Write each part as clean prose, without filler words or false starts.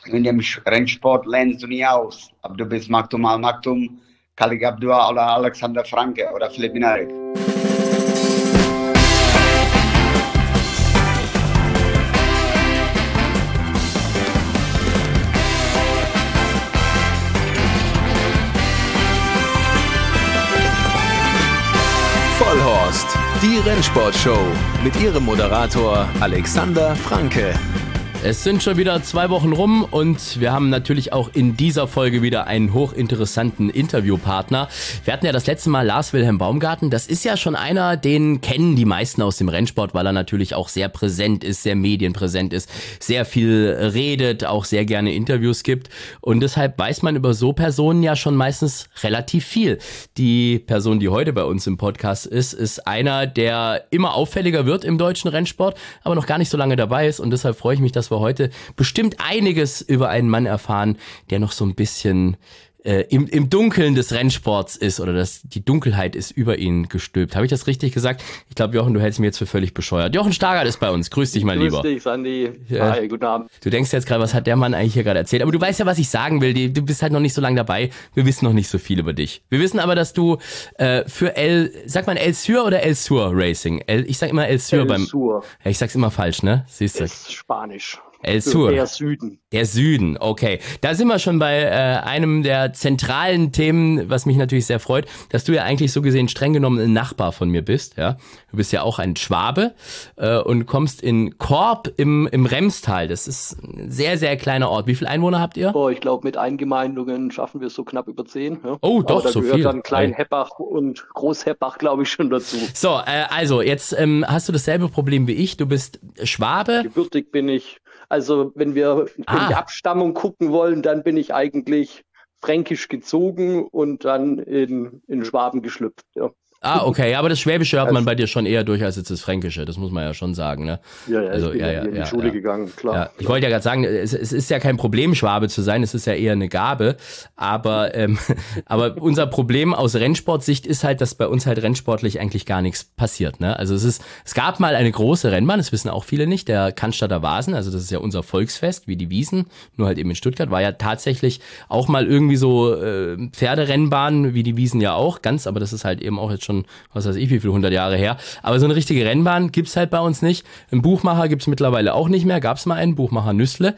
In dem Rennsport lernst du nie aus, ob du bist Maktum Al-Maktum, Khalid Abdullah oder Alexander Franke oder Filip Inarek. Vollhorst, die Rennsportshow mit ihrem Moderator Alexander Franke. Es sind schon wieder 2 Wochen rum und wir haben natürlich auch in dieser Folge wieder einen hochinteressanten Interviewpartner. Wir hatten ja das letzte Mal Lars Wilhelm Baumgarten. Das ist ja schon einer, den kennen die meisten aus dem Rennsport, weil er natürlich auch sehr präsent ist, sehr medienpräsent ist, sehr viel redet, auch sehr gerne Interviews gibt. Und deshalb weiß man über so Personen ja schon meistens relativ viel. Die Person, die heute bei uns im Podcast ist einer, der immer auffälliger wird im deutschen Rennsport, aber noch gar nicht so lange dabei ist. Und deshalb freue ich mich, dass wir heute bestimmt einiges über einen Mann erfahren, der noch so ein bisschen im Dunkeln des Rennsports ist oder die Dunkelheit ist über ihn gestülpt. Habe ich das richtig gesagt? Ich glaube, Jochen, du hältst mich jetzt für völlig bescheuert. Jochen Stargard ist bei uns. Grüß dich, mein Lieber. Grüß dich, Sandy. Ja. Hi, guten Abend. Du denkst jetzt gerade, was hat der Mann eigentlich hier gerade erzählt? Aber du weißt ja, was ich sagen will. Du bist halt noch nicht so lange dabei. Wir wissen noch nicht so viel über dich. Wir wissen aber, dass du für sagt man El Sur oder El Sur Racing? Ich sag immer El Sur El Sur. Ja, ich sag's immer falsch, ne? Siehst du? Ist Spanisch. El Sur. Der Süden. Der Süden, okay. Da sind wir schon bei einem der zentralen Themen, was mich natürlich sehr freut, dass du ja eigentlich so gesehen streng genommen ein Nachbar von mir bist. Ja, du bist ja auch ein Schwabe und kommst in Korb im Remstal. Das ist ein sehr, sehr kleiner Ort. Wie viele Einwohner habt ihr? Ich glaube, mit Eingemeindungen schaffen wir es so knapp über 10. Ja? Oh, doch, aber so da gehört viel. Dann Klein-Heppach und Groß-Heppach, glaube ich, schon dazu. So, also jetzt hast du dasselbe Problem wie ich. Du bist Schwabe. Gebürtig bin ich. Also wenn wir in die Abstammung gucken wollen, dann bin ich eigentlich fränkisch gezogen und dann in Schwaben geschlüpft. Ja. Okay, aber das Schwäbische hört man bei dir schon eher durch als jetzt das Fränkische, das muss man ja schon sagen, ne? Ja, also, ich bin in die Schule gegangen, klar. Ja. Ich wollte ja gerade sagen, es ist ja kein Problem, Schwabe zu sein, es ist ja eher eine Gabe, aber unser Problem aus Rennsportsicht ist halt, dass bei uns halt rennsportlich eigentlich gar nichts passiert, ne? Also es gab mal eine große Rennbahn, das wissen auch viele nicht, der Cannstatter Vasen, also das ist ja unser Volksfest, wie die Wiesn, nur halt eben in Stuttgart, war ja tatsächlich auch mal irgendwie so Pferderennbahn, wie die Wiesn ja auch, aber das ist halt eben auch jetzt schon, was weiß ich, wie viele 100 Jahre her. Aber so eine richtige Rennbahn gibt's halt bei uns nicht. Einen Buchmacher gibt's mittlerweile auch nicht mehr. Gab's mal einen, Buchmacher Nüssle,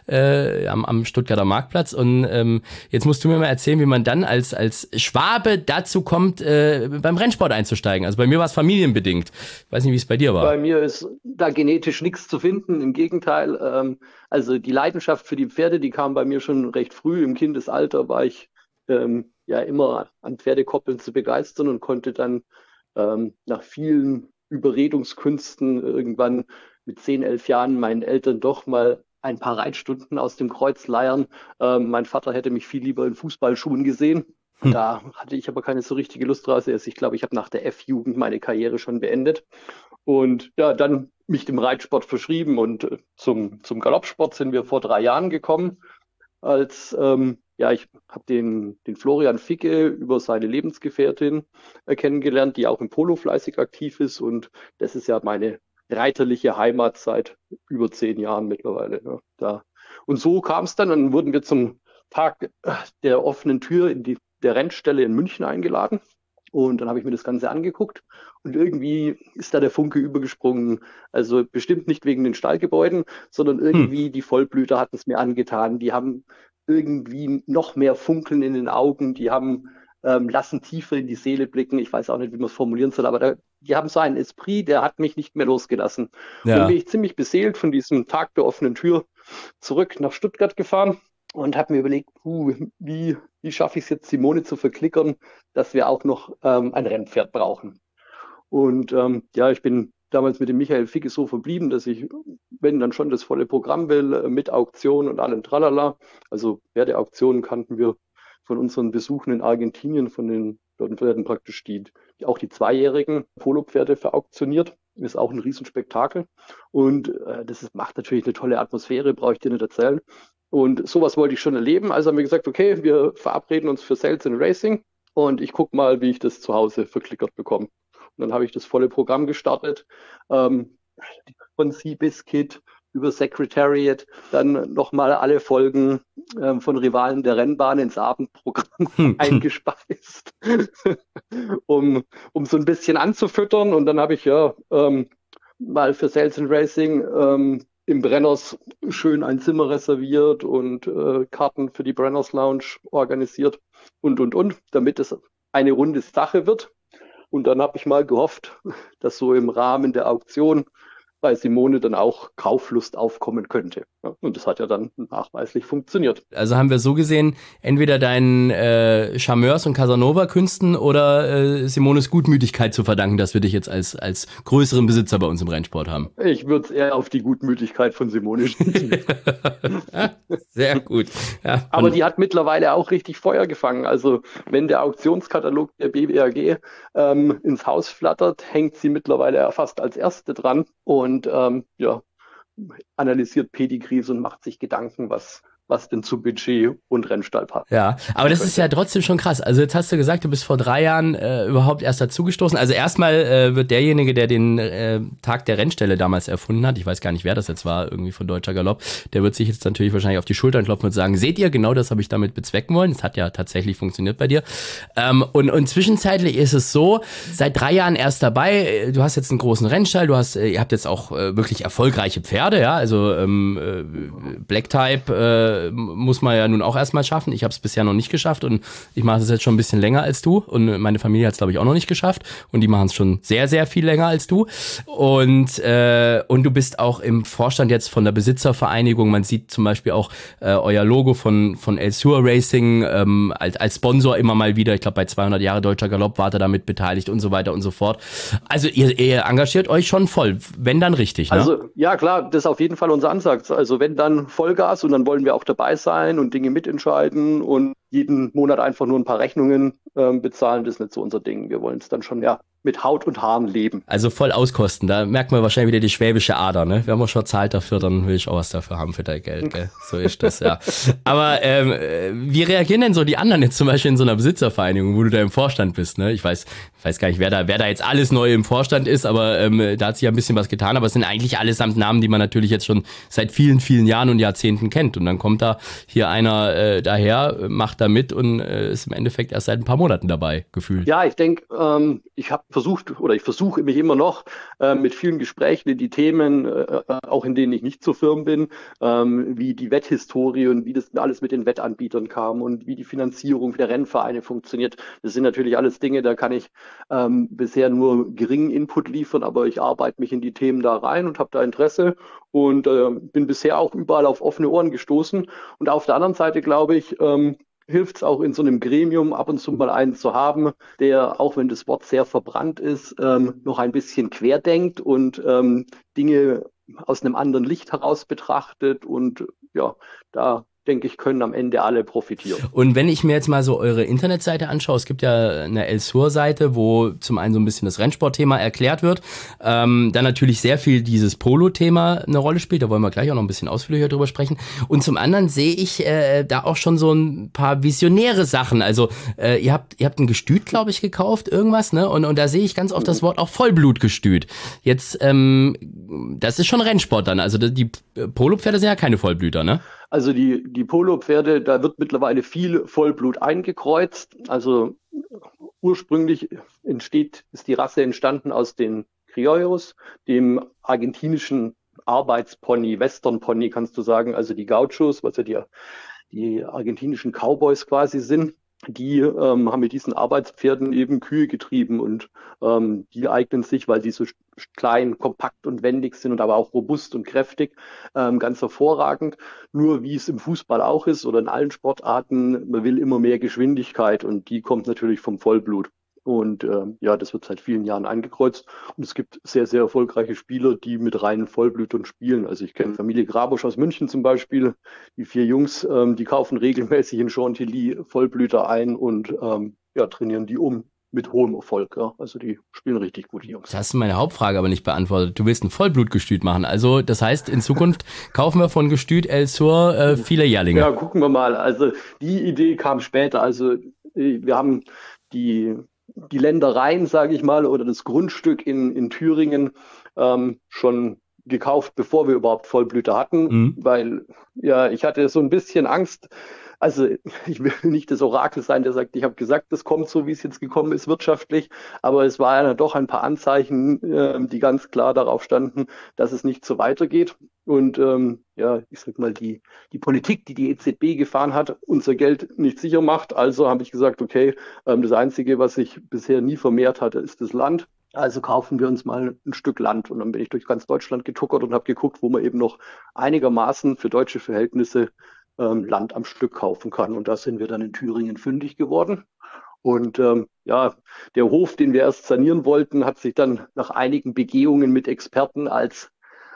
am Stuttgarter Marktplatz. Und jetzt musst du mir mal erzählen, wie man dann als Schwabe dazu kommt, beim Rennsport einzusteigen. Also bei mir war es familienbedingt. Ich weiß nicht, wie es bei dir war. Bei mir ist da genetisch nichts zu finden. Im Gegenteil, also die Leidenschaft für die Pferde, die kam bei mir schon recht früh. Im Kindesalter war ich immer an Pferdekoppeln zu begeistern und konnte dann nach vielen Überredungskünsten irgendwann mit 10, 11 Jahren meinen Eltern doch mal ein paar Reitstunden aus dem Kreuz leiern. Mein Vater hätte mich viel lieber in Fußballschuhen gesehen. Da hatte ich aber keine so richtige Lust draus. Ich glaube, ich habe nach der F-Jugend meine Karriere schon beendet. Und ja, dann mich dem Reitsport verschrieben und zum Galoppsport sind wir vor 3 Jahren gekommen, als ich habe den Florian Ficke über seine Lebensgefährtin kennengelernt, die auch im Polo fleißig aktiv ist. Und das ist ja meine reiterliche Heimat seit über 10 Jahren mittlerweile. Ja, und so kam es dann wurden wir zum Tag der offenen Tür in der Rennstelle in München eingeladen. Und dann habe ich mir das Ganze angeguckt und irgendwie ist da der Funke übergesprungen. Also bestimmt nicht wegen den Stallgebäuden, sondern irgendwie die Vollblüter hatten es mir angetan. Die haben irgendwie noch mehr Funkeln in den Augen, die haben lassen tiefer in die Seele blicken. Ich weiß auch nicht, wie man es formulieren soll, aber die haben so einen Esprit, der hat mich nicht mehr losgelassen. Ja. Und dann bin ich ziemlich beseelt von diesem Tag der offenen Tür zurück nach Stuttgart gefahren und habe mir überlegt, wie schaffe ich es jetzt, Simone zu verklickern, dass wir auch noch ein Rennpferd brauchen. Und ich bin damals mit dem Michael Ficke so verblieben, dass ich, wenn dann schon das volle Programm will, mit Auktion und allem Tralala, also Pferdeauktionen kannten wir von unseren Besuchen in Argentinien, dort werden praktisch auch die 2-jährigen Polopferde verauktioniert, ist auch ein Riesenspektakel und das macht natürlich eine tolle Atmosphäre, brauche ich dir nicht erzählen. Und sowas wollte ich schon erleben, also haben wir gesagt, okay, wir verabreden uns für Sales and Racing und ich gucke mal, wie ich das zu Hause verklickert bekomme. Und dann habe ich das volle Programm gestartet, von Seabiscuit über Secretariat dann nochmal alle Folgen von Rivalen der Rennbahn ins Abendprogramm eingespeist, um so ein bisschen anzufüttern. Und dann habe ich mal für Sales and Racing im Brenners schön ein Zimmer reserviert und Karten für die Brenners Lounge organisiert und, damit es eine runde Sache wird. Und dann habe ich mal gehofft, dass so im Rahmen der Auktion bei Simone dann auch Kauflust aufkommen könnte. Ja, und das hat ja dann nachweislich funktioniert. Also haben wir so gesehen, entweder deinen Charmeurs- und Casanova-Künsten oder Simones Gutmütigkeit zu verdanken, dass wir dich jetzt als größeren Besitzer bei uns im Rennsport haben. Ich würde es eher auf die Gutmütigkeit von Simone schließen. Sehr gut. Ja, aber die hat mittlerweile auch richtig Feuer gefangen. Also wenn der Auktionskatalog der BBRG ins Haus flattert, hängt sie mittlerweile fast als Erste dran und analysiert Pedigrees und macht sich Gedanken, was denn zu Budget und Rennstall passt. Ja, aber das ist ja trotzdem schon krass. Also jetzt hast du gesagt, du bist vor 3 Jahren überhaupt erst dazugestoßen. Also erstmal wird derjenige, der den Tag der Rennstelle damals erfunden hat, ich weiß gar nicht, wer das jetzt war, irgendwie von Deutscher Galopp, der wird sich jetzt natürlich wahrscheinlich auf die Schultern klopfen und sagen, seht ihr, genau das habe ich damit bezwecken wollen. Das hat ja tatsächlich funktioniert bei dir. Und zwischenzeitlich ist es so, seit 3 Jahren erst dabei, du hast jetzt einen großen Rennstall, ihr habt jetzt auch wirklich erfolgreiche Pferde, ja, also Black Type muss man ja nun auch erstmal schaffen. Ich habe es bisher noch nicht geschafft und ich mache es jetzt schon ein bisschen länger als du und meine Familie hat es, glaube ich, auch noch nicht geschafft und die machen es schon sehr, sehr viel länger als du und du bist auch im Vorstand jetzt von der Besitzervereinigung. Man sieht zum Beispiel auch euer Logo von Elsur Racing als Sponsor immer mal wieder. Ich glaube, bei 200 Jahre Deutscher Galopp wart ihr damit beteiligt und so weiter und so fort. Also ihr engagiert euch schon voll, wenn dann richtig, ne? Also ja, klar, das ist auf jeden Fall unser Ansatz. Also wenn dann Vollgas und dann wollen wir auch dabei sein und Dinge mitentscheiden und jeden Monat einfach nur ein paar Rechnungen bezahlen, das ist nicht so unser Ding. Wir wollen es dann schon mit Haut und Haaren leben. Also voll auskosten, da merkt man wahrscheinlich wieder die schwäbische Ader, ne? Wenn man schon zahlt dafür, dann will ich auch was dafür haben für dein Geld, gell? So ist das, ja. Aber wie reagieren denn so die anderen jetzt zum Beispiel in so einer Besitzervereinigung, wo du da im Vorstand bist, ne? Ich weiß gar nicht, wer da jetzt alles neu im Vorstand ist, aber da hat sich ja ein bisschen was getan, aber es sind eigentlich allesamt Namen, die man natürlich jetzt schon seit vielen, vielen Jahren und Jahrzehnten kennt. Und dann kommt da hier einer daher, macht da mit und ist im Endeffekt erst seit ein paar Monaten dabei, gefühlt. Ja, ich denke, ich versuche mich immer noch mit vielen Gesprächen in die Themen, auch in denen ich nicht so firm bin, wie die Wetthistorie und wie das alles mit den Wettanbietern kam und wie die Finanzierung der Rennvereine funktioniert. Das sind natürlich alles Dinge, da kann ich bisher nur geringen Input liefern, aber ich arbeite mich in die Themen da rein und habe da Interesse und bin bisher auch überall auf offene Ohren gestoßen. Und auf der anderen Seite, glaube ich, hilft es auch in so einem Gremium ab und zu mal einen zu haben, der, auch wenn das Wort sehr verbrannt ist, noch ein bisschen querdenkt und Dinge aus einem anderen Licht heraus betrachtet und ja, da denke ich, können am Ende alle profitieren. Und wenn ich mir jetzt mal so eure Internetseite anschaue, es gibt ja eine Elsur-Seite, wo zum einen so ein bisschen das Rennsportthema erklärt wird, dann natürlich sehr viel dieses Polo-Thema eine Rolle spielt, da wollen wir gleich auch noch ein bisschen ausführlicher drüber sprechen. Und zum anderen sehe ich da auch schon so ein paar visionäre Sachen, also ihr habt ein Gestüt, glaube ich, gekauft, irgendwas, ne? Und da sehe ich ganz oft das Wort auch Vollblutgestüt. Jetzt, das ist schon Rennsport dann, also die Polo-Pferde sind ja keine Vollblüter, ne? Also die Polo-Pferde, da wird mittlerweile viel Vollblut eingekreuzt. Also ursprünglich ist die Rasse entstanden aus den Criollos, dem argentinischen Arbeitspony, Western-Pony kannst du sagen, also die Gauchos, was ja die argentinischen Cowboys quasi sind. Die haben mit diesen Arbeitspferden eben Kühe getrieben und die eignen sich, weil sie so klein, kompakt und wendig sind und aber auch robust und kräftig, ganz hervorragend. Nur wie es im Fußball auch ist oder in allen Sportarten, man will immer mehr Geschwindigkeit und die kommt natürlich vom Vollblut. Und das wird seit vielen Jahren eingekreuzt. Und es gibt sehr, sehr erfolgreiche Spieler, die mit reinen Vollblütern spielen. Also ich kenne Familie Grabosch aus München zum Beispiel. Die 4 Jungs, die kaufen regelmäßig in Chantilly Vollblüter ein und trainieren die mit hohem Erfolg. Ja. Also die spielen richtig gut, die Jungs. Das hast du meine Hauptfrage aber nicht beantwortet. Du willst ein Vollblutgestüt machen. Also das heißt, in Zukunft kaufen wir von Gestüt Elsur viele Jährlinge. Ja, gucken wir mal. Also die Idee kam später. Also wir haben die Ländereien, sage ich mal, oder das Grundstück in Thüringen schon gekauft, bevor wir überhaupt Vollblüter hatten, weil ja, ich hatte so ein bisschen Angst. Also ich will nicht das Orakel sein, der sagt, ich habe gesagt, das kommt so, wie es jetzt gekommen ist, wirtschaftlich. Aber es war ja doch ein paar Anzeichen, die ganz klar darauf standen, dass es nicht so weitergeht. Und ja, ich sag mal, die Politik, die EZB gefahren hat, unser Geld nicht sicher macht. Also habe ich gesagt, okay, das Einzige, was sich bisher nie vermehrt hatte, ist das Land. Also kaufen wir uns mal ein Stück Land. Und dann bin ich durch ganz Deutschland getuckert und habe geguckt, wo man eben noch einigermaßen für deutsche Verhältnisse Land am Stück kaufen kann. Und da sind wir dann in Thüringen fündig geworden. Und ja, der Hof, den wir erst sanieren wollten, hat sich dann nach einigen Begehungen mit Experten als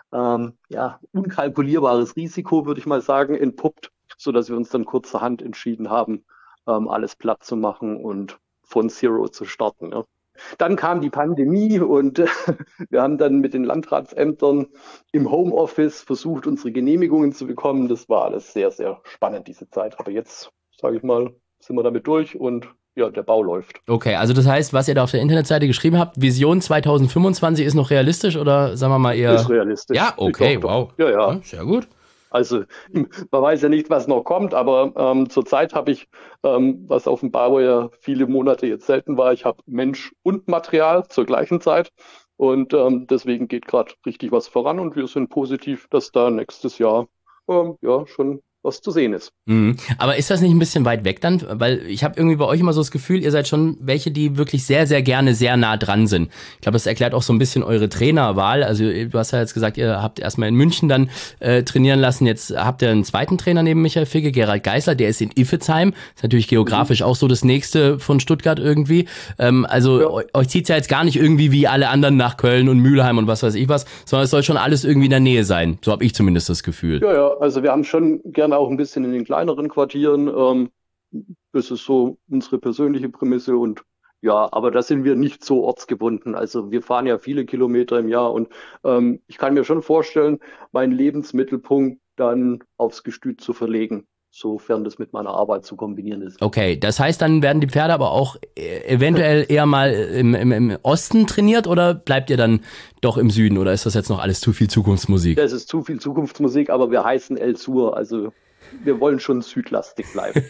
ja, unkalkulierbares Risiko, würde ich mal sagen, entpuppt, sodass wir uns dann kurzerhand entschieden haben, alles platt zu machen und von Zero zu starten. Ja. Dann kam die Pandemie und wir haben dann mit den Landratsämtern im Homeoffice versucht, unsere Genehmigungen zu bekommen. Das war alles sehr, sehr spannend, diese Zeit. Aber jetzt, sage ich mal, sind wir damit durch und ja, der Bau läuft. Okay, also das heißt, was ihr da auf der Internetseite geschrieben habt, Vision 2025 ist noch realistisch oder sagen wir mal eher... Ist realistisch. Ja, okay, wow. Ja. Sehr gut. Also man weiß ja nicht, was noch kommt, aber zurzeit habe ich, was auf dem Bau ja viele Monate jetzt selten war, ich habe Mensch und Material zur gleichen Zeit und deswegen geht gerade richtig was voran und wir sind positiv, dass da nächstes Jahr ja schon was zu sehen ist. Aber ist das nicht ein bisschen weit weg dann? Weil ich habe irgendwie bei euch immer so das Gefühl, ihr seid schon welche, die wirklich sehr, sehr gerne sehr nah dran sind. Ich glaube, das erklärt auch so ein bisschen eure Trainerwahl. Also du hast ja jetzt gesagt, ihr habt erstmal in München dann trainieren lassen. Jetzt habt ihr einen zweiten Trainer neben Michael Figge, Gerald Geisler, der ist in Iffezheim. Ist natürlich geografisch auch so das nächste von Stuttgart irgendwie. Also euch zieht's ja jetzt gar nicht irgendwie wie alle anderen nach Köln und Mülheim und was weiß ich was, sondern es soll schon alles irgendwie in der Nähe sein. So habe ich zumindest das Gefühl. Ja, also wir haben schon gerne auch ein bisschen in den kleineren Quartieren. Das ist so unsere persönliche Prämisse und ja, aber da sind wir nicht so ortsgebunden. Also wir fahren ja viele Kilometer im Jahr und ich kann mir schon vorstellen, meinen Lebensmittelpunkt dann aufs Gestüt zu verlegen, sofern das mit meiner Arbeit zu kombinieren ist. Okay, das heißt, dann werden die Pferde aber auch eventuell eher mal im Osten trainiert oder bleibt ihr dann doch im Süden oder ist das jetzt noch alles zu viel Zukunftsmusik? Das ist zu viel Zukunftsmusik, aber wir heißen El Sur, also wir wollen schon südlastig bleiben.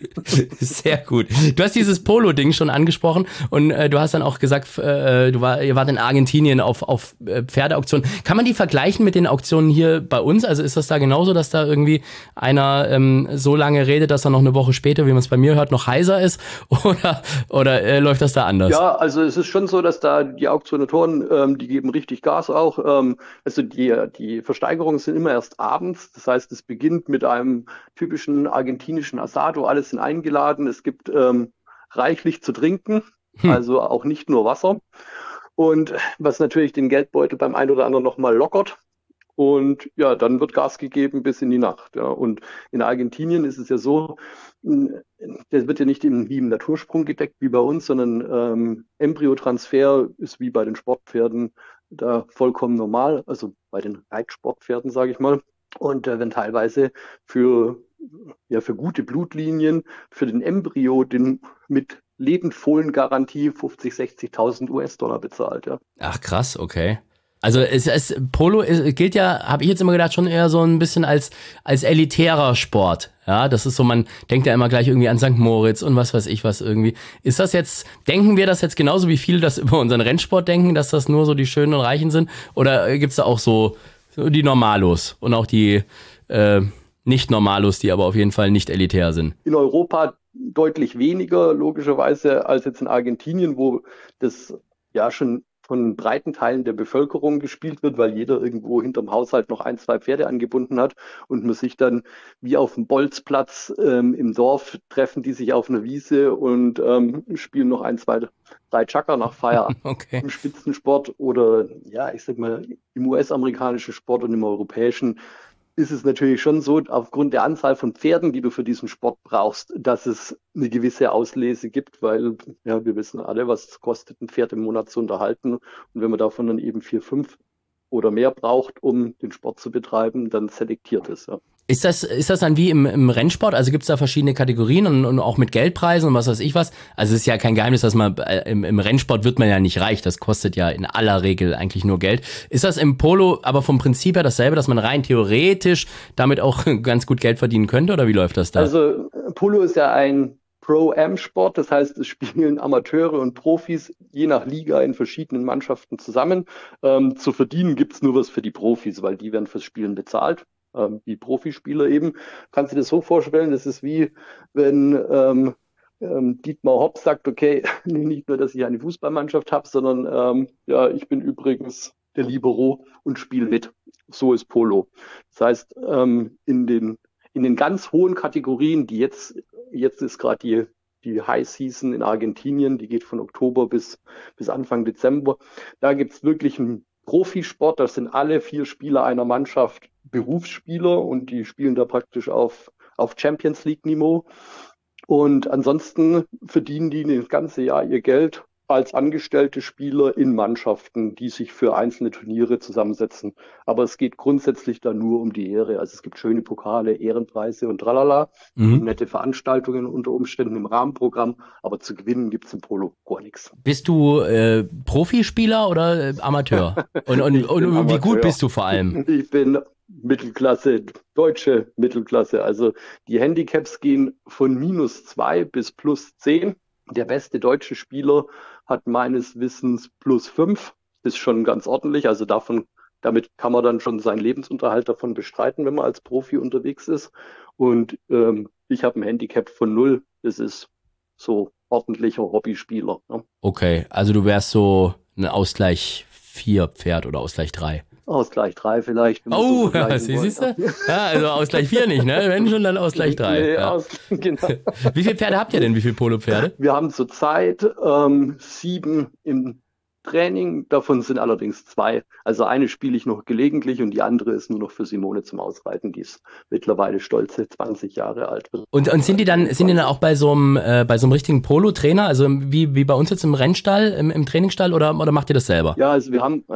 Sehr gut. Du hast dieses Polo-Ding schon angesprochen und du hast dann auch gesagt, ihr wart in Argentinien auf Pferdeauktionen. Kann man die vergleichen mit den Auktionen hier bei uns? Also ist das da genauso, dass da irgendwie einer so lange redet, dass er noch eine Woche später, wie man es bei mir hört, noch heiser ist? Oder läuft das da anders? Ja, also es ist schon so, dass da die Auktionatoren, die geben richtig Gas auch. Also die Versteigerungen sind immer erst abends. Das heißt, es beginnt mit einem typischen argentinischen Asado. Alle sind eingeladen. Es gibt reichlich zu trinken, also auch nicht nur Wasser. Und was natürlich den Geldbeutel beim einen oder anderen nochmal lockert. Und ja, dann wird Gas gegeben bis in die Nacht. Ja. Und in Argentinien ist es ja so, das wird ja nicht wie im Natursprung gedeckt wie bei uns, sondern Embryotransfer ist wie bei den Sportpferden da vollkommen normal, also bei den Reitsportpferden, sage ich mal. Und wenn teilweise für gute Blutlinien, für den Embryo, den mit Lebendfohlengarantie 50.000, 60.000 US-Dollar bezahlt. Ja. Ach krass, okay. Also Polo gilt ja, habe ich jetzt immer gedacht, schon eher so ein bisschen als elitärer Sport. Ja, das ist so, man denkt ja immer gleich irgendwie an St. Moritz und was weiß ich was irgendwie. Ist das jetzt, denken wir das jetzt genauso wie viele das über unseren Rennsport denken, dass das nur so die Schönen und Reichen sind? Oder gibt's da auch so die Normalos und auch die Nicht-Normalos, die aber auf jeden Fall nicht elitär sind? In Europa deutlich weniger, logischerweise, als jetzt in Argentinien, wo das ja schon von breiten Teilen der Bevölkerung gespielt wird, weil jeder irgendwo hinterm Haushalt noch 1, 2 Pferde angebunden hat und man sich dann wie auf dem Bolzplatz im Dorf treffen, die sich auf einer Wiese und spielen noch 1, 2, 3 Chakra nach Feierabend. Okay. Im Spitzensport oder ja, ich sag mal, im US-amerikanischen Sport und im europäischen ist es natürlich schon so, aufgrund der Anzahl von Pferden, die du für diesen Sport brauchst, dass es eine gewisse Auslese gibt, weil ja, wir wissen alle, was es kostet, ein Pferd im Monat zu unterhalten. Und wenn man davon dann eben 4, 5 oder mehr braucht, um den Sport zu betreiben, dann selektiert ist. Ja. Ist das dann wie im Rennsport? Also gibt es da verschiedene Kategorien und auch mit Geldpreisen und was weiß ich was? Also es ist ja kein Geheimnis, dass man im Rennsport wird man ja nicht reich. Das kostet ja in aller Regel eigentlich nur Geld. Ist das im Polo aber vom Prinzip her dasselbe, dass man rein theoretisch damit auch ganz gut Geld verdienen könnte? Oder wie läuft das da? Also Polo ist ja ein Pro-Am-Sport, das heißt, es spielen Amateure und Profis je nach Liga in verschiedenen Mannschaften zusammen. Zu verdienen gibt's nur was für die Profis, weil die werden fürs Spielen bezahlt. Wie Profispieler eben. Kannst du dir das so vorstellen, das ist wie, wenn Dietmar Hopp sagt, okay, nicht nur, dass ich eine Fußballmannschaft habe, sondern ja, ich bin übrigens der Libero und spiele mit. So ist Polo. Das heißt, in den ganz hohen Kategorien, die jetzt ist gerade die High Season in Argentinien, die geht von Oktober bis Anfang Dezember, da gibt's wirklich einen Profisport, das sind alle 4 Spieler einer Mannschaft Berufsspieler und die spielen da praktisch auf Champions League Niveau. Und ansonsten verdienen die das ganze Jahr ihr Geld als angestellte Spieler in Mannschaften, die sich für einzelne Turniere zusammensetzen. Aber es geht grundsätzlich da nur um die Ehre. Also es gibt schöne Pokale, Ehrenpreise und tralala, nette Veranstaltungen unter Umständen im Rahmenprogramm, aber zu gewinnen gibt's im Polo gar nichts. Bist du Profispieler oder Amateur? Und Amateur. Wie gut bist du vor allem? Ich bin Mittelklasse, deutsche Mittelklasse. Also die Handicaps gehen von -2 bis +10. Der beste deutsche Spieler hat meines Wissens +5. Ist schon ganz ordentlich. Also damit kann man dann schon seinen Lebensunterhalt davon bestreiten, wenn man als Profi unterwegs ist. Und ich habe ein Handicap von 0. Das ist so ordentlicher Hobbyspieler. Ne? Okay, also du wärst so ein Ausgleich 4 Pferd oder Ausgleich 3. Ausgleich 3 vielleicht. Oh, siehst du? Ja, also Ausgleich 4 nicht, ne? Wenn schon, dann Ausgleich 3. Nee, ja. Genau. Wie viele Pferde habt ihr denn? Wie viele Polo-Pferde? Wir haben zurzeit 7 im Training, davon sind allerdings 2. Also eine spiele ich noch gelegentlich und die andere ist nur noch für Simone zum Ausreiten. Die ist mittlerweile stolze 20 Jahre alt. Und sind die dann auch bei so einem richtigen Polo-Trainer, also wie bei uns jetzt im Rennstall, im Trainingsstall oder macht ihr das selber? Ja, also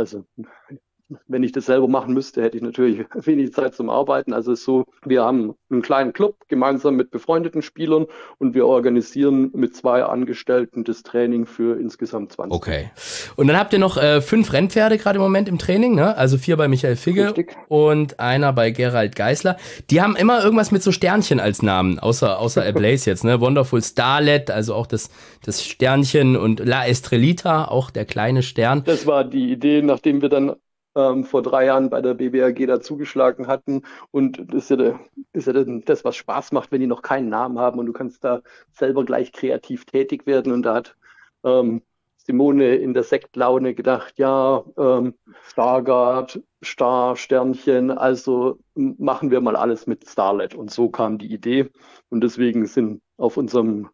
wenn ich das selber machen müsste, hätte ich natürlich wenig Zeit zum Arbeiten. Also es ist so, wir haben einen kleinen Club gemeinsam mit befreundeten Spielern und wir organisieren mit 2 Angestellten das Training für insgesamt 20. Okay. Und dann habt ihr noch 5 Rennpferde gerade im Moment im Training, ne? Also 4 bei Michael Figge Richtig. Und einer bei Gerald Geisler. Die haben immer irgendwas mit so Sternchen als Namen, außer Ablaze jetzt, ne? Wonderful Starlet, also auch das Sternchen und La Estrelita, auch der kleine Stern. Das war die Idee, nachdem wir dann vor 3 Jahren bei der BBAG da zugeschlagen hatten. Und das ist ja das, was Spaß macht, wenn die noch keinen Namen haben und du kannst da selber gleich kreativ tätig werden. Und da hat Simone in der Sektlaune gedacht, ja, Stargard, Star, Sternchen, also machen wir mal alles mit Starlet. Und so kam die Idee. Und deswegen sind auf unseren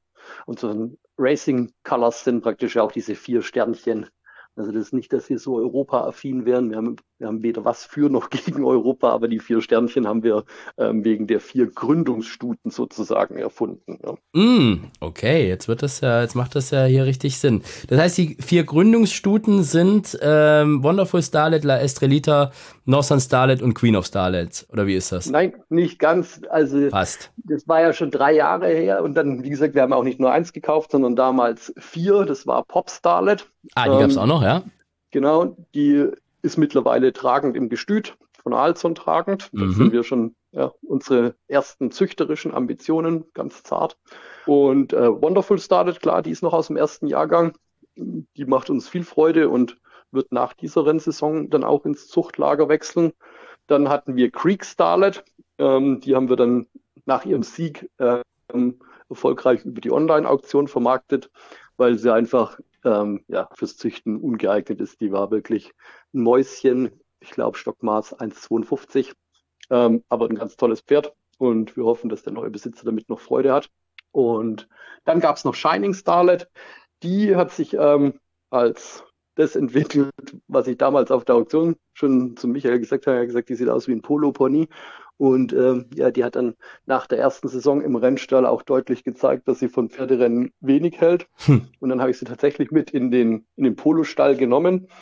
Racing Colors sind praktisch auch diese 4 Sternchen. Also das ist nicht, dass wir so Europa-affin wären. Wir haben weder was für noch gegen Europa, aber die 4 Sternchen haben wir wegen der 4 Gründungsstuten sozusagen erfunden. Ja. Okay, jetzt macht das ja hier richtig Sinn. Das heißt, die 4 Gründungsstuten sind Wonderful Starlet, La Estrelita, Northern Starlet und Queen of Starlet. Oder wie ist das? Nein, nicht ganz. Also fast. Das war ja schon 3 Jahre her und dann, wie gesagt, wir haben auch nicht nur 1 gekauft, sondern damals 4. Das war Pop Starlet. Die gab es auch noch, ja? Genau, die ist mittlerweile tragend im Gestüt, von Alzon tragend. Da sind wir schon unsere ersten züchterischen Ambitionen, ganz zart. Und Wonderful Starlet, klar, die ist noch aus dem ersten Jahrgang. Die macht uns viel Freude und wird nach dieser Rennsaison dann auch ins Zuchtlager wechseln. Dann hatten wir Creek Starlet. Die haben wir dann nach ihrem Sieg erfolgreich über die Online-Auktion vermarktet, weil sie einfach fürs Züchten ungeeignet ist. Die war wirklich ein Mäuschen, ich glaube Stockmaß 1,52, aber ein ganz tolles Pferd und wir hoffen, dass der neue Besitzer damit noch Freude hat. Und dann gab es noch Shining Starlet. Die hat sich als das entwickelt, was ich damals auf der Auktion schon zu Michael gesagt habe. Er hat gesagt, die sieht aus wie ein Polo-Pony. Und die hat dann nach der ersten Saison im Rennstall auch deutlich gezeigt, dass sie von Pferderennen wenig hält. Und dann habe ich sie tatsächlich mit in den Polostall genommen.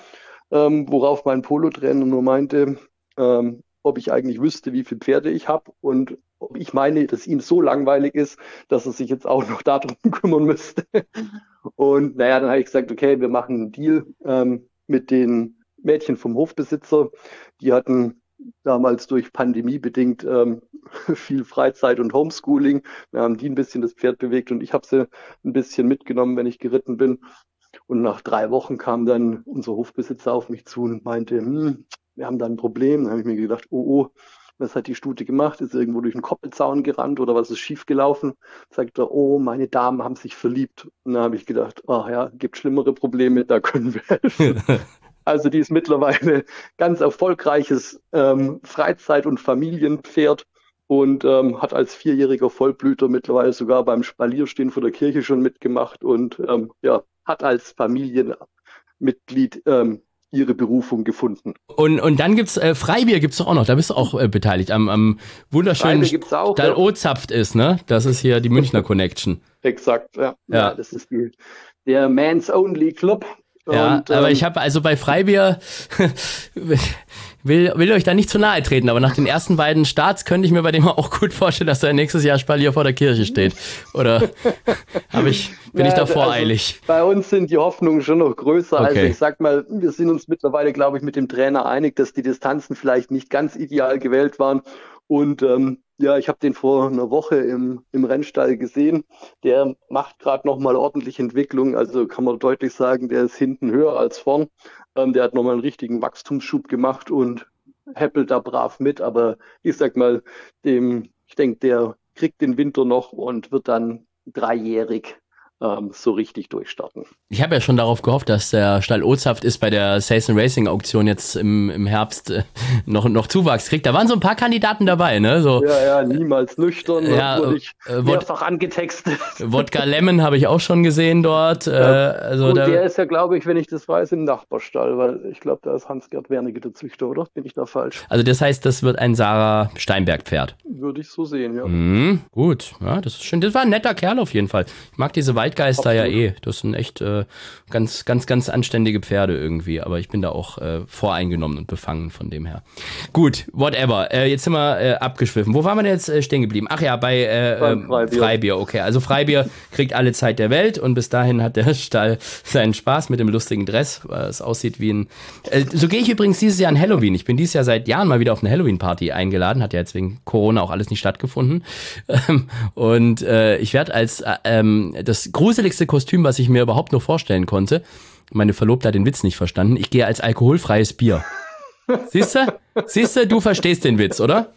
worauf mein Polotrainer nur meinte, ob ich eigentlich wüsste, wie viele Pferde ich habe und ob ich meine, dass ihm so langweilig ist, dass er sich jetzt auch noch darum kümmern müsste. Und naja, dann habe ich gesagt, okay, wir machen einen Deal mit den Mädchen vom Hofbesitzer. Die hatten damals durch Pandemie bedingt viel Freizeit und Homeschooling. Wir haben die ein bisschen das Pferd bewegt und ich habe sie ein bisschen mitgenommen, wenn ich geritten bin. Und nach 3 Wochen kam dann unser Hofbesitzer auf mich zu und meinte, wir haben da ein Problem. Dann habe ich mir gedacht, oh, was hat die Stute gemacht? Ist irgendwo durch einen Koppelzaun gerannt oder was ist schiefgelaufen? Sagt er, oh, meine Damen haben sich verliebt. Und dann habe ich gedacht, ach ja, gibt schlimmere Probleme, da können wir helfen. Also die ist mittlerweile ganz erfolgreiches Freizeit- und Familienpferd und hat als 4-jähriger Vollblüter mittlerweile sogar beim Spalierstehen vor der Kirche schon mitgemacht und hat als Familienmitglied ihre Berufung gefunden. Und dann gibt's Freibier gibt's doch auch noch, da bist du auch beteiligt am wunderschönen Stall Ozapft ist, ne? Das ist hier die Münchner Connection. Exakt, ja. Das ist der Man's Only Club. Ja, und, aber ich habe also bei Freibier will euch da nicht zu nahe treten, aber nach den ersten beiden Starts könnte ich mir bei dem auch gut vorstellen, dass er nächstes Jahr Spalier vor der Kirche steht. Oder bin ich da voreilig? Also bei uns sind die Hoffnungen schon noch größer. Okay. Also ich sag mal, wir sind uns mittlerweile, glaube ich, mit dem Trainer einig, dass die Distanzen vielleicht nicht ganz ideal gewählt waren. Und ich habe den vor einer Woche im Rennstall gesehen. Der macht gerade nochmal ordentlich Entwicklung. Also kann man deutlich sagen, der ist hinten höher als vorn. Der hat nochmal einen richtigen Wachstumsschub gemacht und häppelt da brav mit. Aber ich sag mal, ich denke, der kriegt den Winter noch und wird dann 3-jährig so richtig durchstarten. Ich habe ja schon darauf gehofft, dass der Stall Ozapft ist bei der Sales and Racing Auktion jetzt im Herbst noch Zuwachs kriegt. Da waren so ein paar Kandidaten dabei, ne? So, ja, niemals nüchtern. Wurde ich mehrfach angetextet. Wodka Lemon habe ich auch schon gesehen dort. Der ist ja, glaube ich, wenn ich das weiß, im Nachbarstall, weil ich glaube, da ist Hans-Gerd Wernicke der Züchter, oder? Bin ich da falsch? Also das heißt, das wird ein Sarah Steinberg-Pferd. Würde ich so sehen, ja. Gut, ja, das ist schön. Das war ein netter Kerl auf jeden Fall. Ich mag diese Waldgeister ja eh. Das sind echt ganz, ganz, ganz anständige Pferde irgendwie. Aber ich bin da auch voreingenommen und befangen von dem her. Gut, whatever. Jetzt sind wir abgeschwiffen. Wo waren wir denn jetzt stehen geblieben? Ach ja, bei Freibier. Okay, also Freibier kriegt alle Zeit der Welt und bis dahin hat der Stall seinen Spaß mit dem lustigen Dress, weil es aussieht wie ein... so gehe ich übrigens dieses Jahr an Halloween. Ich bin dieses Jahr seit Jahren mal wieder auf eine Halloween-Party eingeladen. Hat ja jetzt wegen Corona auch alles nicht stattgefunden. Und ich werde als das gruseligste Kostüm, was ich mir überhaupt nur vorstellen konnte, meine Verlobte hat den Witz nicht verstanden, ich gehe als alkoholfreies Bier. Siehst du, du verstehst den Witz, oder?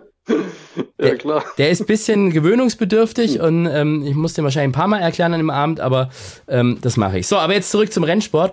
Ja, klar. Der ist ein bisschen gewöhnungsbedürftig und ich muss den wahrscheinlich ein paar Mal erklären an dem Abend, aber das mache ich. So, aber jetzt zurück zum Rennsport.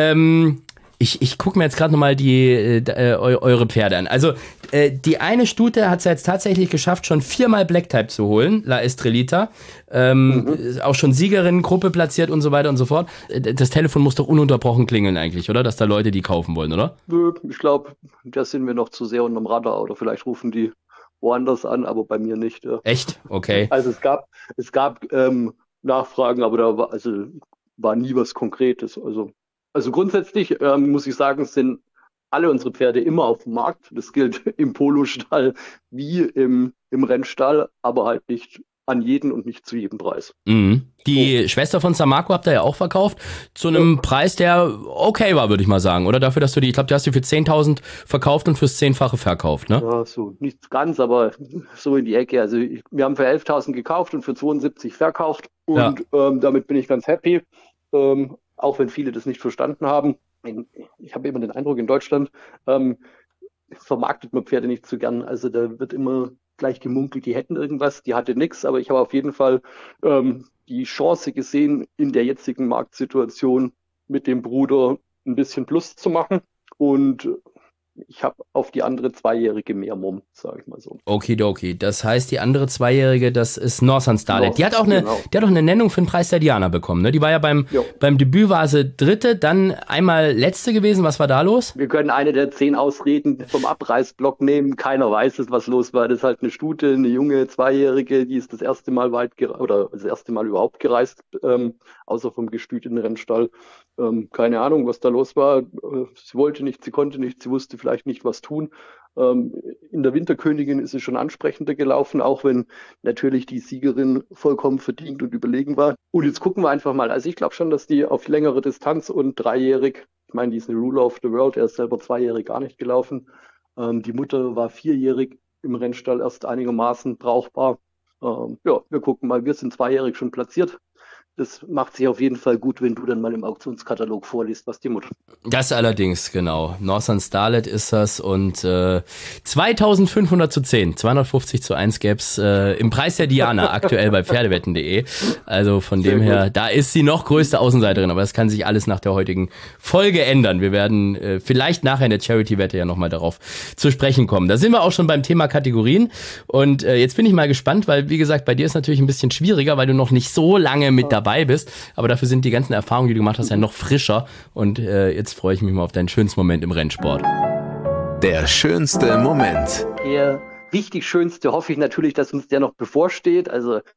Ich gucke mir jetzt gerade nochmal eure Pferde an. Also die eine Stute hat es jetzt tatsächlich geschafft, schon 4-mal Black Type zu holen, La Estrelita. Auch schon Siegerinnengruppe platziert und so weiter und so fort. Das Telefon muss doch ununterbrochen klingeln eigentlich, oder? Dass da Leute die kaufen wollen, oder? Ich glaube, da sind wir noch zu sehr unterm Radar oder vielleicht rufen die woanders an, aber bei mir nicht. Ja. Echt? Okay. Also es gab Nachfragen, aber da war nie was Konkretes. Also grundsätzlich muss ich sagen, sind alle unsere Pferde immer auf dem Markt. Das gilt im Polostall wie im Rennstall, aber halt nicht an jeden und nicht zu jedem Preis. Die Schwester von Samarco habt ihr ja auch verkauft, zu einem Preis, der okay war, würde ich mal sagen, oder? Dafür, dass du hast die für 10.000 verkauft und fürs 10-fache verkauft, ne? Ja, so nicht ganz, aber so in die Ecke. Also wir haben für 11.000 gekauft und für 72 verkauft und damit bin ich ganz happy, auch wenn viele das nicht verstanden haben. Ich habe immer den Eindruck, in Deutschland vermarktet man Pferde nicht so gern. Also da wird immer gleich gemunkelt, die hätten irgendwas, die hatte nichts, aber ich habe auf jeden Fall die Chance gesehen, in der jetzigen Marktsituation mit dem Bruder ein bisschen Plus zu machen. Und ich habe auf die andere Zweijährige mehr Mumm, sage ich mal so. Okidoki. Das heißt, die andere Zweijährige, das ist Northern Starlet. Die hat auch Genau. die hat auch eine Nennung für den Preis der Diana bekommen, ne? Die war ja beim Debüt war sie Dritte, dann einmal Letzte gewesen. Was war da los? Wir können eine der 10 Ausreden vom Abreißblock nehmen. Keiner weiß es, was los war. Das ist halt eine Stute, eine junge Zweijährige, die ist das erste Mal das erste Mal überhaupt gereist, außer vom Gestüt in den Rennstall. Keine Ahnung, was da los war. Sie wollte nicht, sie konnte nicht, sie wusste vielleicht nicht, was tun. In der Winterkönigin ist es schon ansprechender gelaufen, auch wenn natürlich die Siegerin vollkommen verdient und überlegen war. Und jetzt gucken wir einfach mal. Also ich glaube schon, dass die auf längere Distanz und dreijährig, ich meine, die ist eine Ruler of the World, er ist selber zweijährig gar nicht gelaufen. Die Mutter war vierjährig im Rennstall erst einigermaßen brauchbar. Wir gucken mal, wir sind zweijährig schon platziert. Das macht sich auf jeden Fall gut, wenn du dann mal im Auktionskatalog vorliest, was die Mutter. Das allerdings, genau. Northern Starlet ist das und 2500:10, 250:1 gäb's im Preis der Diana aktuell bei Pferdewetten.de. Also von dem her, da ist sie noch größte Außenseiterin, aber das kann sich alles nach der heutigen Folge ändern. Wir werden vielleicht nachher in der Charity-Wette ja nochmal darauf zu sprechen kommen. Da sind wir auch schon beim Thema Kategorien und jetzt bin ich mal gespannt, weil wie gesagt, bei dir ist natürlich ein bisschen schwieriger, weil du noch nicht so lange mit dabei bist, aber dafür sind die ganzen Erfahrungen, die du gemacht hast, ja noch frischer und jetzt freue ich mich mal auf deinen schönsten Moment im Rennsport. Der schönste Moment. Der richtig schönste hoffe ich natürlich, dass uns der noch bevorsteht.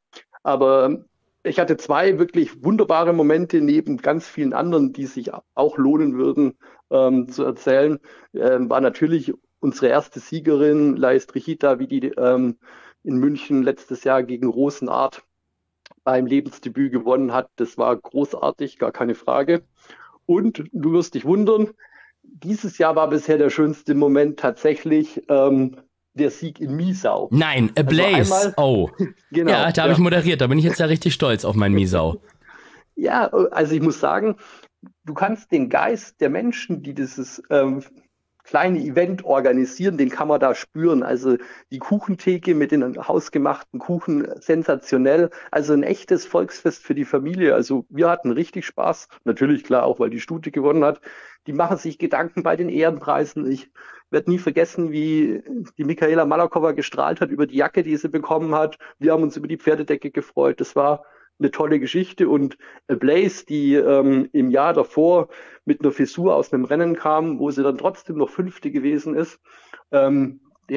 Aber ich hatte 2 wirklich wunderbare Momente neben ganz vielen anderen, die sich auch lohnen würden zu erzählen. War natürlich unsere erste Siegerin, Lais Trichita, wie die in München letztes Jahr gegen Rosenart beim Lebensdebüt gewonnen hat. Das war großartig, gar keine Frage. Und du wirst dich wundern, dieses Jahr war bisher der schönste Moment tatsächlich der Sieg in Miesau. Nein, Ablaze. Genau, ja, da habe ich moderiert. Da bin ich jetzt ja richtig stolz auf mein Miesau. Ja, also ich muss sagen, du kannst den Geist der Menschen, die dieses kleine Event organisieren, den kann man da spüren. Also die Kuchentheke mit den hausgemachten Kuchen, sensationell. Also ein echtes Volksfest für die Familie. Also wir hatten richtig Spaß. Natürlich, klar, auch weil die Stute gewonnen hat. Die machen sich Gedanken bei den Ehrenpreisen. Ich werde nie vergessen, wie die Michaela Malakowa gestrahlt hat über die Jacke, die sie bekommen hat. Wir haben uns über die Pferdedecke gefreut. Das war eine tolle Geschichte. Und Blaze, die im Jahr davor mit einer Fissur aus einem Rennen kam, wo sie dann trotzdem noch Fünfte gewesen ist, dann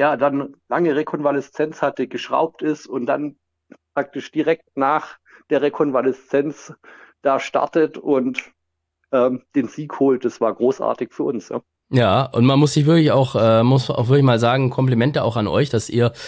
lange Rekonvaleszenz hatte, geschraubt ist und dann praktisch direkt nach der Rekonvaleszenz da startet und den Sieg holt. Das war großartig für uns. Ja. Ja, und man muss sich wirklich muss auch wirklich mal sagen, Komplimente auch an euch, dass ihr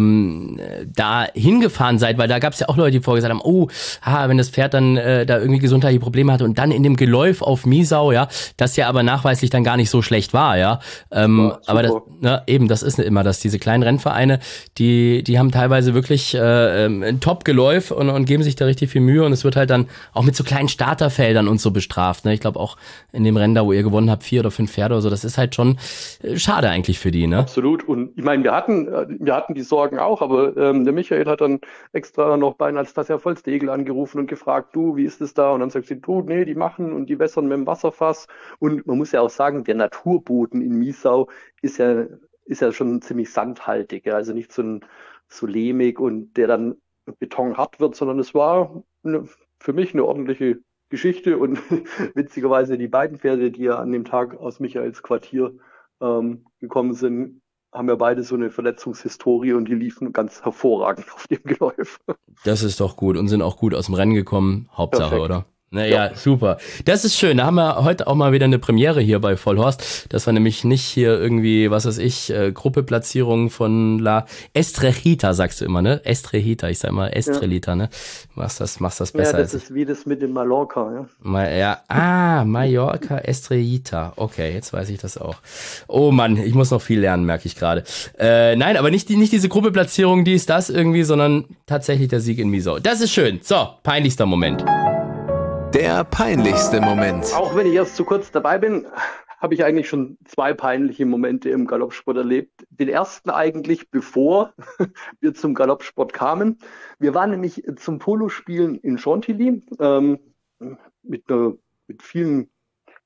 da hingefahren seid, weil da gab es ja auch Leute, die vorher gesagt haben, wenn das Pferd dann da irgendwie gesundheitliche Probleme hat und dann in dem Geläuf auf Miesau, ja, das ja aber nachweislich dann gar nicht so schlecht war, ja. Aber das ist nicht immer, dass diese kleinen Rennvereine, die haben teilweise wirklich ein Top-Geläuf und geben sich da richtig viel Mühe und es wird halt dann auch mit so kleinen Starterfeldern und so bestraft, ne? Ich glaube auch in dem Rennen da, wo ihr gewonnen habt, 4 oder 5 Pferde oder so, das ist halt schon schade eigentlich für die, ne? Absolut. Und ich meine, wir hatten die Sorgen auch, aber der Michael hat dann extra noch bei Anastasia Volstegel angerufen und gefragt, du, wie ist es da? Und dann sagt sie, du, nee, die machen und die wässern mit dem Wasserfass. Und man muss ja auch sagen, der Naturboden in Miesau ist ja schon ziemlich sandhaltig, ja? Also nicht so lehmig und der dann betonhart wird, sondern es war für mich eine ordentliche Geschichte und witzigerweise die beiden Pferde, die ja an dem Tag aus Michaels Quartier gekommen sind, haben ja beide so eine Verletzungshistorie und die liefen ganz hervorragend auf dem Geläuf. Das ist doch gut und sind auch gut aus dem Rennen gekommen, Hauptsache, perfekt. Oder? Naja, Ja. super. Das ist schön. Da haben wir heute auch mal wieder eine Premiere hier bei Vollhorst, dass wir nämlich nicht hier irgendwie, was weiß ich, Gruppeplatzierung von La Estrellita, sagst du immer, ne? Estrellita, ich sag mal Estrellita, ne? Machst das besser Ja, das als ich. ist wie das mit dem Mallorca, ja. Mallorca Estrellita. Okay, jetzt weiß ich das auch. Oh Mann, ich muss noch viel lernen, merke ich gerade. Nein, aber nicht diese Gruppeplatzierung, die ist das irgendwie, sondern tatsächlich der Sieg in Miesau. Das ist schön. So, peinlichster Moment. Der peinlichste Moment. Auch wenn ich erst zu kurz dabei bin, habe ich eigentlich schon 2 peinliche Momente im Galoppsport erlebt. Den ersten eigentlich, bevor wir zum Galoppsport kamen. Wir waren nämlich zum Polospielen in Chantilly mit vielen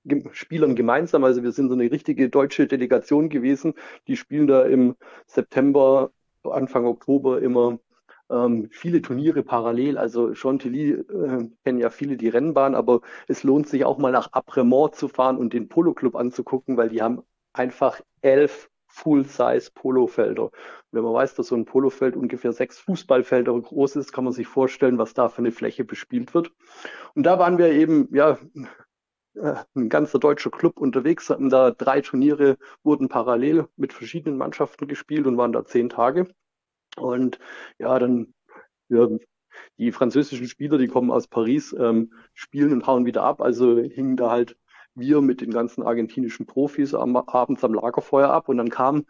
Spielern gemeinsam. Also wir sind so eine richtige deutsche Delegation gewesen. Die spielen da im September, Anfang Oktober immer viele Turniere parallel. Also Chantilly kennen ja viele die Rennbahn, aber es lohnt sich auch mal nach Apremont zu fahren und den Polo-Club anzugucken, weil die haben einfach 11 Full-Size-Polofelder. Wenn man weiß, dass so ein Polofeld ungefähr 6 Fußballfelder groß ist, kann man sich vorstellen, was da für eine Fläche bespielt wird. Und da waren wir eben, ja, ein ganzer deutscher Club unterwegs, hatten da 3 Turniere, wurden parallel mit verschiedenen Mannschaften gespielt und waren da 10 Tage. Und ja, dann, ja, die französischen Spieler, die kommen aus Paris, spielen und hauen wieder ab. Also hingen da halt wir mit den ganzen argentinischen Profis abends am Lagerfeuer ab. Und dann kam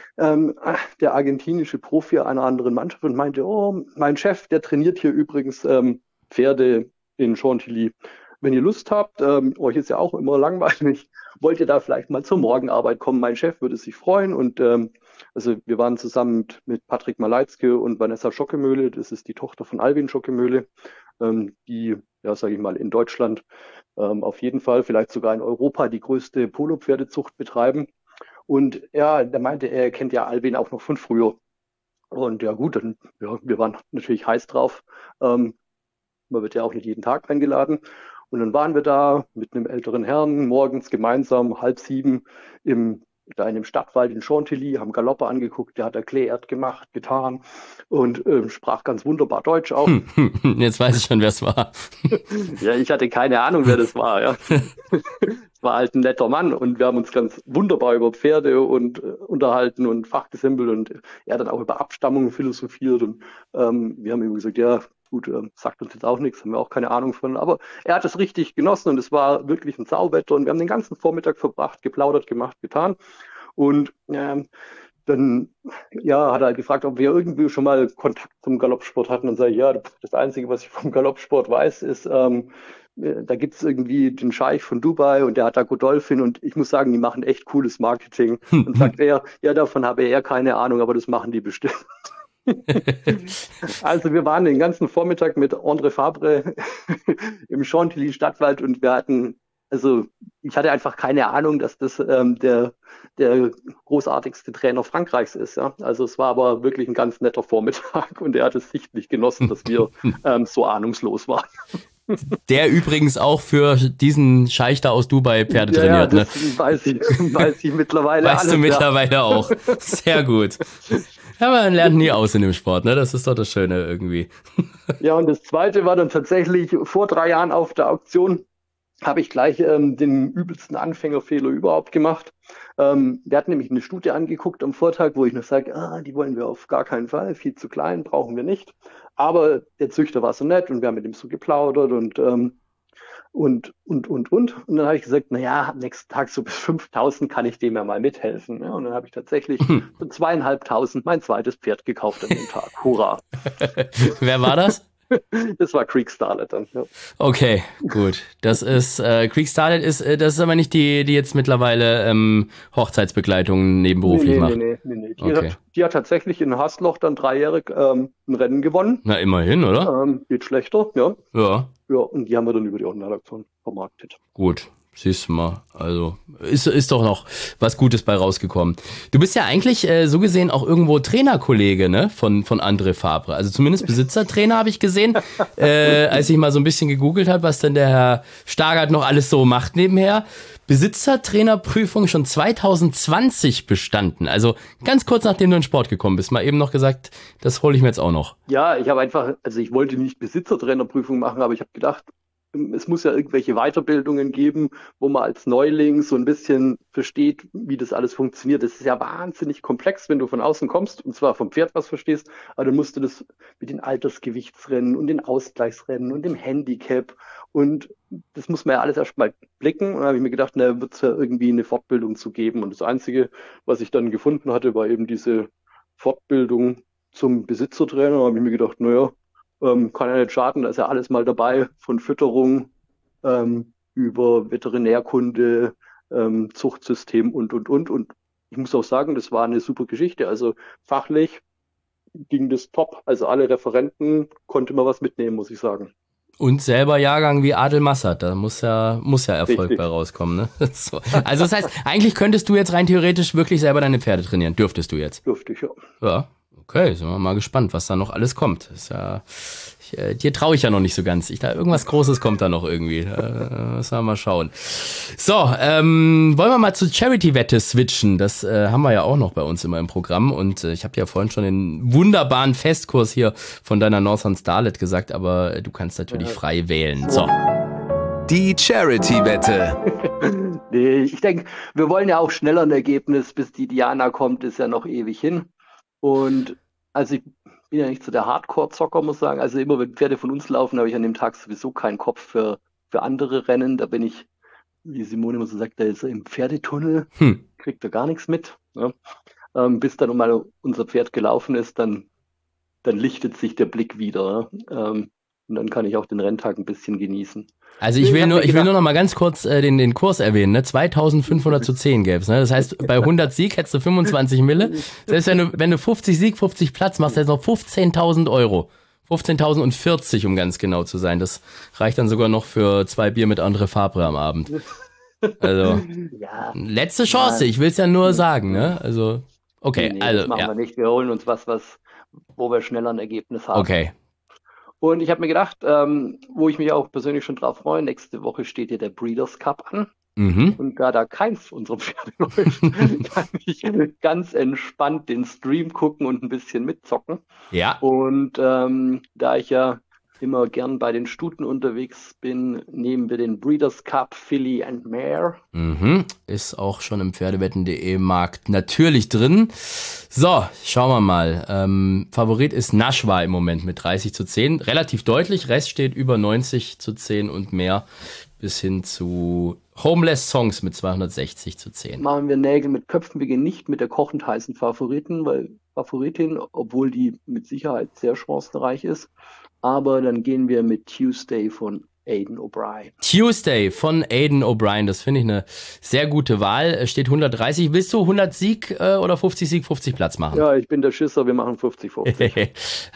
der argentinische Profi einer anderen Mannschaft und meinte, oh, mein Chef, der trainiert hier übrigens Pferde in Chantilly. Wenn ihr Lust habt, euch ist ja auch immer langweilig, wollt ihr da vielleicht mal zur Morgenarbeit kommen? Mein Chef würde sich freuen. Und also wir waren zusammen mit Patrick Maleitzke und Vanessa Schockemöhle, das ist die Tochter von Albin Schockemöhle, die, ja, sage ich mal, in Deutschland auf jeden Fall, vielleicht sogar in Europa, die größte Polo-Pferdezucht betreiben. Und ja, der meinte, er kennt ja Albin auch noch von früher. Und ja gut, dann, ja, wir waren natürlich heiß drauf. Man wird ja auch nicht jeden Tag eingeladen. Und dann waren wir da mit einem älteren Herrn morgens gemeinsam 6:30 da in dem Stadtwald in Chantilly, haben Galopper angeguckt, der hat erklärt, gemacht, getan und sprach ganz wunderbar Deutsch auch. Jetzt weiß ich schon, wer es war. Ja, ich hatte keine Ahnung, wer das war. Ja. Es war halt ein netter Mann und wir haben uns ganz wunderbar über Pferde und unterhalten und fachgesimpelt und er hat dann auch über Abstammungen philosophiert und wir haben ihm gesagt, ja, gut, sagt uns jetzt auch nichts, haben wir auch keine Ahnung von, aber er hat es richtig genossen und es war wirklich ein Sauwetter und wir haben den ganzen Vormittag verbracht, geplaudert, gemacht, getan und dann ja, hat er gefragt, ob wir irgendwie schon mal Kontakt zum Galoppsport hatten und sage ich, ja, das Einzige, was ich vom Galoppsport weiß, ist, da gibt es irgendwie den Scheich von Dubai und der hat da Godolphin und ich muss sagen, die machen echt cooles Marketing. Und sagt er, ja, davon habe er keine Ahnung, aber das machen die bestimmt. Also wir waren den ganzen Vormittag mit André Fabre im Chantilly Stadtwald und wir hatten, also ich hatte einfach keine Ahnung, dass das der großartigste Trainer Frankreichs ist. Ja? Also es war aber wirklich ein ganz netter Vormittag und er hat es sichtlich genossen, dass wir so ahnungslos waren. Der übrigens auch für diesen Scheich da aus Dubai Pferde trainiert. Ja, das weiß ich mittlerweile. Weißt du mittlerweile auch. Sehr gut. Ja, man lernt nie aus in dem Sport, ne? Das ist doch das Schöne irgendwie. Ja, und das Zweite war dann tatsächlich vor 3 Jahren auf der Auktion, habe ich gleich den übelsten Anfängerfehler überhaupt gemacht. Wir hatten nämlich eine Stute angeguckt am Vortag, wo ich noch sage, die wollen wir auf gar keinen Fall, viel zu klein, brauchen wir nicht. Aber der Züchter war so nett und wir haben mit ihm so geplaudert und dann habe ich gesagt, naja, am nächsten Tag so bis 5.000 kann ich dem ja mal mithelfen. Ja, und dann habe ich tatsächlich für 2.500 mein zweites Pferd gekauft an dem Tag. Hurra! Wer war das? Das war Creek Starlet dann. Ja. Okay, gut. Das ist Creek Starlet das ist aber nicht die jetzt mittlerweile Hochzeitsbegleitung nebenberuflich macht. Nee. Okay. Die hat tatsächlich in Hasloch dann 3-jährig ein Rennen gewonnen. Na, immerhin, oder? Geht schlechter, ja. Ja. Ja, und die haben wir dann über die Online-Aktion vermarktet. Gut. Siehst du mal, also ist doch noch was Gutes bei rausgekommen. Du bist ja eigentlich so gesehen auch irgendwo Trainerkollege, ne, von André Fabre. Also zumindest Besitzertrainer habe ich gesehen, als ich mal so ein bisschen gegoogelt habe, was denn der Herr Stargard noch alles so macht nebenher. Besitzertrainerprüfung schon 2020 bestanden. Also ganz kurz nachdem du in den Sport gekommen bist. Mal eben noch gesagt, das hole ich mir jetzt auch noch. Ja, ich habe einfach, also ich wollte nicht Besitzertrainerprüfung machen, aber ich habe gedacht, es muss ja irgendwelche Weiterbildungen geben, wo man als Neuling so ein bisschen versteht, wie das alles funktioniert. Das ist ja wahnsinnig komplex, wenn du von außen kommst und zwar vom Pferd was verstehst, aber dann musst du das mit den Altersgewichtsrennen und den Ausgleichsrennen und dem Handicap und das muss man ja alles erstmal blicken. Und dann habe ich mir gedacht, na, wird es ja irgendwie eine Fortbildung zu geben. Und das Einzige, was ich dann gefunden hatte, war eben diese Fortbildung zum Besitzertrainer. Da habe ich mir gedacht, naja, kann ja nicht schaden, da ist ja alles mal dabei, von Fütterung über Veterinärkunde, Zuchtsystem und. Und ich muss auch sagen, das war eine super Geschichte. Also fachlich ging das top. Also alle Referenten konnte man was mitnehmen, muss ich sagen. Und selber Jahrgang wie Adel Massat, da muss ja Erfolg Richtig. bei rauskommen, ne? So. Also das heißt, eigentlich könntest du jetzt rein theoretisch wirklich selber deine Pferde trainieren, dürftest du jetzt. Dürfte ich, ja. Ja, okay, sind wir mal gespannt, was da noch alles kommt. Ist ja, dir traue ich ja noch nicht so ganz. Irgendwas Großes kommt da noch irgendwie. Müssen wir mal schauen. So, wollen wir mal zur Charity-Wette switchen. Das haben wir ja auch noch bei uns immer im Programm. Und ich habe dir ja vorhin schon den wunderbaren Festkurs hier von deiner Northern Starlet gesagt, aber du kannst natürlich frei wählen. So. Die Charity-Wette. Nee, ich denke, wir wollen ja auch schneller ein Ergebnis, bis die Diana kommt, ist ja noch ewig hin. Und also ich bin ja nicht so der Hardcore-Zocker, muss sagen. Also immer, wenn Pferde von uns laufen, habe ich an dem Tag sowieso keinen Kopf für andere Rennen. Da bin ich, wie Simone immer so sagt, da ist er im Pferdetunnel, kriegt er gar nichts mit. Ne? Bis dann mal unser Pferd gelaufen ist, dann lichtet sich der Blick wieder. Ne? Und dann kann ich auch den Renntag ein bisschen genießen. Also ich will nur noch mal ganz kurz den Kurs erwähnen, ne? 2500 zu 10 gäb's, ne? Das heißt, bei 100 Sieg hättest du 25 Mille. Das heißt, wenn du 50 Sieg, 50 Platz machst, jetzt noch 15.000 Euro. 15.040, um ganz genau zu sein. Das reicht dann sogar noch für 2 Bier mit André Fabre am Abend. Also, Ja, letzte Chance, ich will's ja nur sagen, ne? Also, okay, nee, also, das machen wir ja, nicht. Wir holen uns was, wo wir schneller ein Ergebnis haben. okay. Und ich habe mir gedacht, wo ich mich auch persönlich schon drauf freue, nächste Woche steht hier der Breeders' Cup an. Mhm. Und da keins unserer Pferde läuft, kann ich ganz entspannt den Stream gucken und ein bisschen mitzocken. Ja, Und da ich ja immer gern bei den Stuten unterwegs bin, nehmen wir den Breeders' Cup Filly and Mare. ist auch schon im Pferdewetten.de Markt natürlich drin. So, schauen wir mal. Favorit ist Nashwa im Moment mit 30 zu 10. Relativ deutlich. Rest steht über 90 zu 10 und mehr. Bis hin zu Homeless Songs mit 260 zu 10. Machen wir Nägel mit Köpfen. Wir gehen nicht mit der kochend heißen Favoritin, obwohl die mit Sicherheit sehr chancenreich ist. Aber dann gehen wir mit Tuesday von Aidan O'Brien. Tuesday von Aidan O'Brien, das finde ich eine sehr gute Wahl. Es steht 130. Willst du 100 Sieg oder 50 Sieg, 50 Platz machen? Ja, ich bin der Schisser, wir machen 50-50.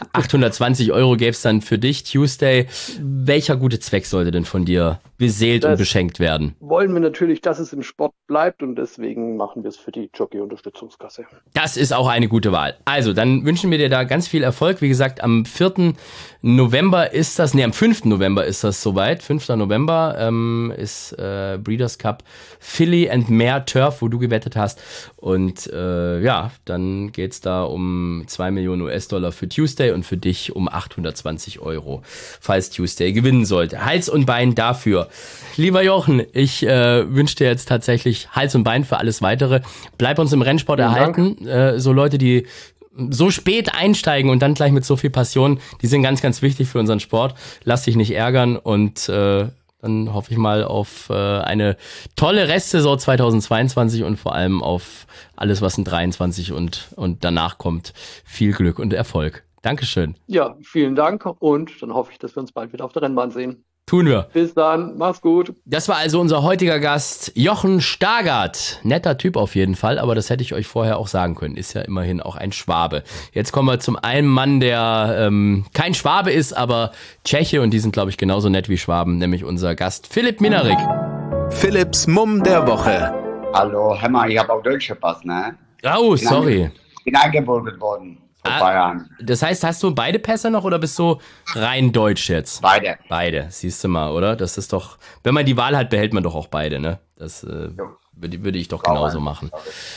820 Euro gäbe es dann für dich, Tuesday. Welcher gute Zweck sollte denn von dir beseelt und beschenkt werden? Wollen wir natürlich, dass es im Sport bleibt und deswegen machen wir es für die Jockey-Unterstützungskasse. Das ist auch eine gute Wahl. Also, dann wünschen wir dir da ganz viel Erfolg. Wie gesagt, am 4. November ist das, am 5. November ist das soweit. 5. November ist Breeders' Cup Filly and Mare Turf, wo du gewettet hast. Und ja, dann geht's da um 2 Millionen US-Dollar für Tuesday und für dich um 820 Euro, falls Tuesday gewinnen sollte. Hals und Bein dafür. Lieber Jochen, ich wünsche dir jetzt tatsächlich Hals und Bein für alles Weitere. Bleib uns im Rennsport Vielen erhalten. So Leute, die so spät einsteigen und dann gleich mit so viel Passion, die sind ganz, ganz wichtig für unseren Sport. Lass dich nicht ärgern und dann hoffe ich mal auf eine tolle Restsaison 2022 und vor allem auf alles, was in 23 und danach kommt. Viel Glück und Erfolg. Dankeschön. Ja, vielen Dank und dann hoffe ich, dass wir uns bald wieder auf der Rennbahn sehen. Tun wir. Bis dann, mach's gut. Das war also unser heutiger Gast, Jochen Stargard. Netter Typ auf jeden Fall, aber das hätte ich euch vorher auch sagen können. Ist ja immerhin auch ein Schwabe. Jetzt kommen wir zum einen Mann, der kein Schwabe ist, aber Tscheche und die sind, glaube ich, genauso nett wie Schwaben, nämlich unser Gast Philipp Minarik. Philipps Mumm der Woche. Hallo, hör mal, ich habe auch Deutsch gepasst, ne? Oh, sorry. Ich bin eingeborgen worden vor ein paar Jahren. Das heißt, hast du beide Pässe noch oder bist du rein deutsch jetzt? Beide. Beide, siehst du mal, oder? Das ist doch, wenn man die Wahl hat, behält man doch auch beide, ne? Das würde ich doch genauso machen.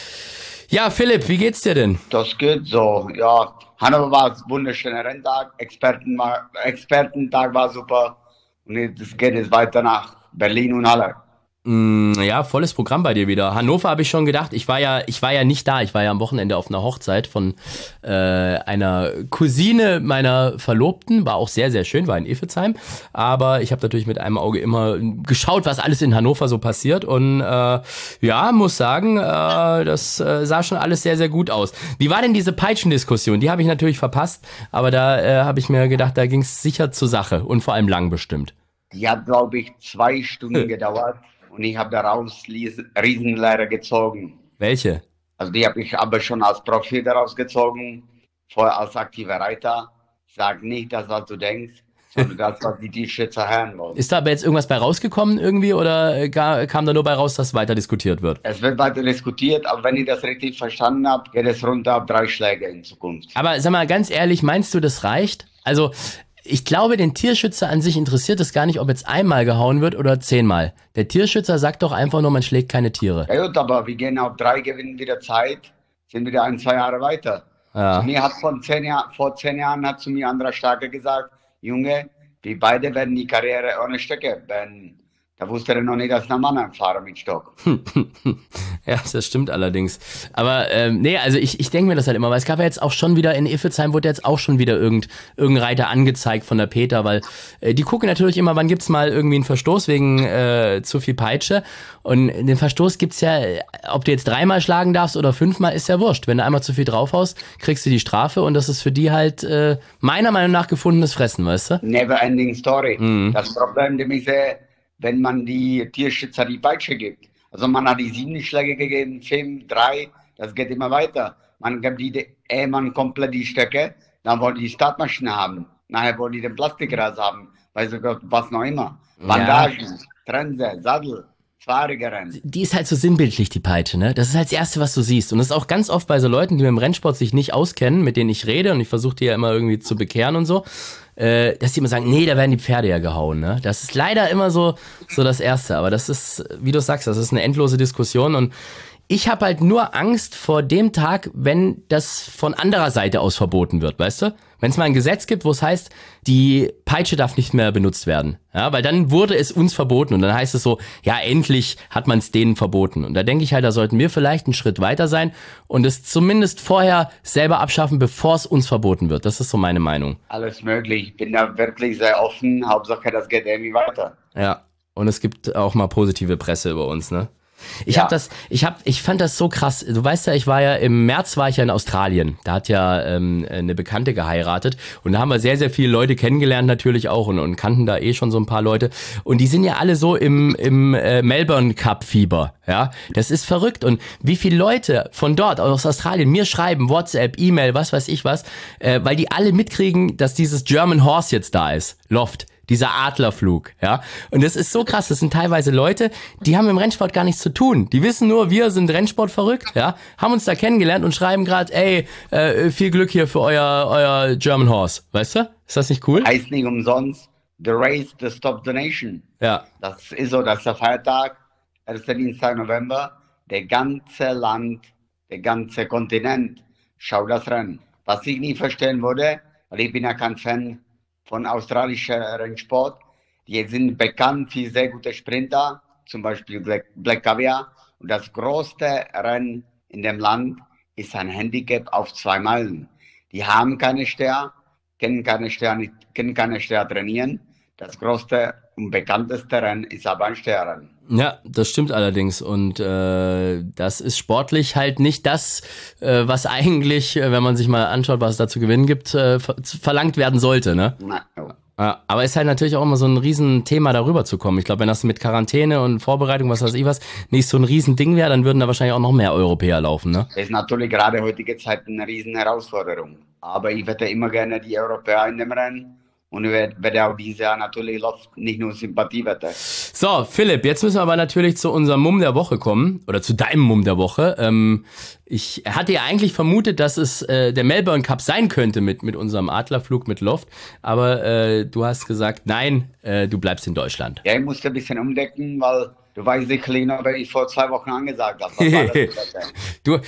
Ja, Philipp, wie geht's dir denn? Das geht so, ja. Hannover war ein wunderschöner Renntag, Expertentag war super. Und es geht jetzt weiter nach Berlin und Halle. Ja, volles Programm bei dir wieder. Hannover habe ich schon gedacht. Ich war ja nicht da. Ich war ja am Wochenende auf einer Hochzeit von einer Cousine meiner Verlobten. War auch sehr, sehr schön, war in Efezheim. Aber ich habe natürlich mit einem Auge immer geschaut, was alles in Hannover so passiert. Und ja, muss sagen, das sah schon alles sehr, sehr gut aus. Wie war denn diese Peitschendiskussion? Die habe ich natürlich verpasst. Aber da habe ich mir gedacht, da ging es sicher zur Sache. Und vor allem lang bestimmt. Die hat, glaube ich, 2 Stunden gedauert. Und ich habe daraus Riesenlehre gezogen. Welche? Also die habe ich aber schon als Profi daraus gezogen, vorher als aktiver Reiter. Sag nicht das, was du denkst. sondern das, was die Tierschützer hören wollen. Ist da aber jetzt irgendwas bei rausgekommen irgendwie oder kam da nur bei raus, dass weiter diskutiert wird? Es wird weiter diskutiert, aber wenn ich das richtig verstanden habe, geht es runter auf 3 Schläge in Zukunft. Aber sag mal ganz ehrlich, meinst du, das reicht? Also ich glaube, den Tierschützer an sich interessiert es gar nicht, ob jetzt einmal gehauen wird oder 10-mal. Der Tierschützer sagt doch einfach nur, man schlägt keine Tiere. Ja gut, aber wir gehen auf 3, gewinnen wieder Zeit, sind wieder 1-2 Jahre weiter. Ja. Zu mir hat vor 10 Jahren hat zu mir Andra Starke gesagt, Junge, wir beide werden die Karriere ohne Stöcke beenden. Da wusste er noch nicht, dass ein Mann anfahre mit Stock. Ja, das stimmt allerdings. Aber nee, also ich denke mir das halt immer, weil es gab ja jetzt auch schon wieder in Iffelsheim, wurde jetzt auch schon wieder irgendein Reiter angezeigt von der Peter, weil die gucken natürlich immer, wann gibt's mal irgendwie einen Verstoß wegen zu viel Peitsche. Und den Verstoß gibt's ja, ob du jetzt 3-mal schlagen darfst oder 5-mal, ist ja wurscht. Wenn du einmal zu viel draufhaust, kriegst du die Strafe und das ist für die halt meiner Meinung nach gefundenes Fressen, weißt du? Never ending story. Das Problem, dem ich sehe, wenn man die Tierschützer die Peitsche gibt. Also man hat die 7 Schläge gegeben, 5, 3, das geht immer weiter. Man gibt man komplett die Stöcke, dann wollen die Startmaschine haben. Nachher wollen die den Plastikras haben, weiß ich Gott, was noch immer. Bandagen, Trense, Sattel, fahrige Rennen. Die ist halt so sinnbildlich, die Peitsche, ne? Das ist halt das Erste, was du siehst. Und das ist auch ganz oft bei so Leuten, die mit dem Rennsport sich nicht auskennen, mit denen ich rede und ich versuche die ja immer irgendwie zu bekehren und so, dass die immer sagen, nee, da werden die Pferde ja gehauen, ne? Das ist leider immer so das Erste. Aber das ist, wie du sagst, das ist eine endlose Diskussion und ich habe halt nur Angst vor dem Tag, wenn das von anderer Seite aus verboten wird, weißt du? Wenn es mal ein Gesetz gibt, wo es heißt, die Peitsche darf nicht mehr benutzt werden. Ja, weil dann wurde es uns verboten und dann heißt es so, ja, endlich hat man es denen verboten. Und da denke ich halt, da sollten wir vielleicht einen Schritt weiter sein und es zumindest vorher selber abschaffen, bevor es uns verboten wird. Das ist so meine Meinung. Alles möglich. Ich bin da wirklich sehr offen. Hauptsache, das geht irgendwie weiter. Ja, und es gibt auch mal positive Presse über uns, ne? Ich fand das so krass. Du weißt ja, im März war ich ja in Australien. Da hat ja eine Bekannte geheiratet und da haben wir sehr, sehr viele Leute kennengelernt natürlich auch und kannten da schon so ein paar Leute. Und die sind ja alle so im Melbourne Cup Fieber. Ja, das ist verrückt. Und wie viele Leute von dort aus Australien mir schreiben, WhatsApp, E-Mail, was weiß ich was, weil die alle mitkriegen, dass dieses German Horse jetzt da ist. Loft. Dieser Adlerflug, ja. Und das ist so krass. Das sind teilweise Leute, die haben im Rennsport gar nichts zu tun. Die wissen nur, wir sind Rennsport verrückt, ja. Haben uns da kennengelernt und schreiben gerade, ey, viel Glück hier für euer German Horse. Weißt du? Ist das nicht cool? Heißt nicht umsonst, the race that stops the nation. Ja. Das ist so, das ist der Feiertag, 1. Dienstag November. Der ganze Land, der ganze Kontinent schaut das Rennen. Was ich nie verstehen würde, weil ich bin ja kein Fan von australischer Rennsport. Die sind bekannt für sehr gute Sprinter, zum Beispiel Black Caviar. Und das größte Rennen in dem Land ist ein Handicap auf 2 Meilen. Die haben keine Sterne, können keine Sterne trainieren. Das größte und bekannteste Rennen ist aber ein Sternrennen. Ja, das stimmt allerdings und das ist sportlich halt nicht das, was eigentlich, wenn man sich mal anschaut, was es da zu gewinnen gibt, verlangt werden sollte, ne? Nein. Oh. Ja, aber ist halt natürlich auch immer so ein Riesenthema, darüber zu kommen. Ich glaube, wenn das mit Quarantäne und Vorbereitung, was weiß ich was, nicht so ein Riesending wäre, dann würden da wahrscheinlich auch noch mehr Europäer laufen, ne? Das ist natürlich gerade heutige Zeit eine riesen Herausforderung. Aber ich hätte immer gerne die Europäer in dem Rennen. Und ich werde auch dieses Jahr natürlich nicht nur Sympathiewette. So, Philipp, jetzt müssen wir aber natürlich zu unserem Mumm der Woche kommen. Oder zu deinem Mumm der Woche. Ich hatte ja eigentlich vermutet, dass es der Melbourne Cup sein könnte mit unserem Adlerflug mit Loft. Aber du hast gesagt, nein, du bleibst in Deutschland. Ja, ich musste ein bisschen umdecken, weil du weißt sicherlich noch, wenn ich vor 2 Wochen angesagt habe. Was war das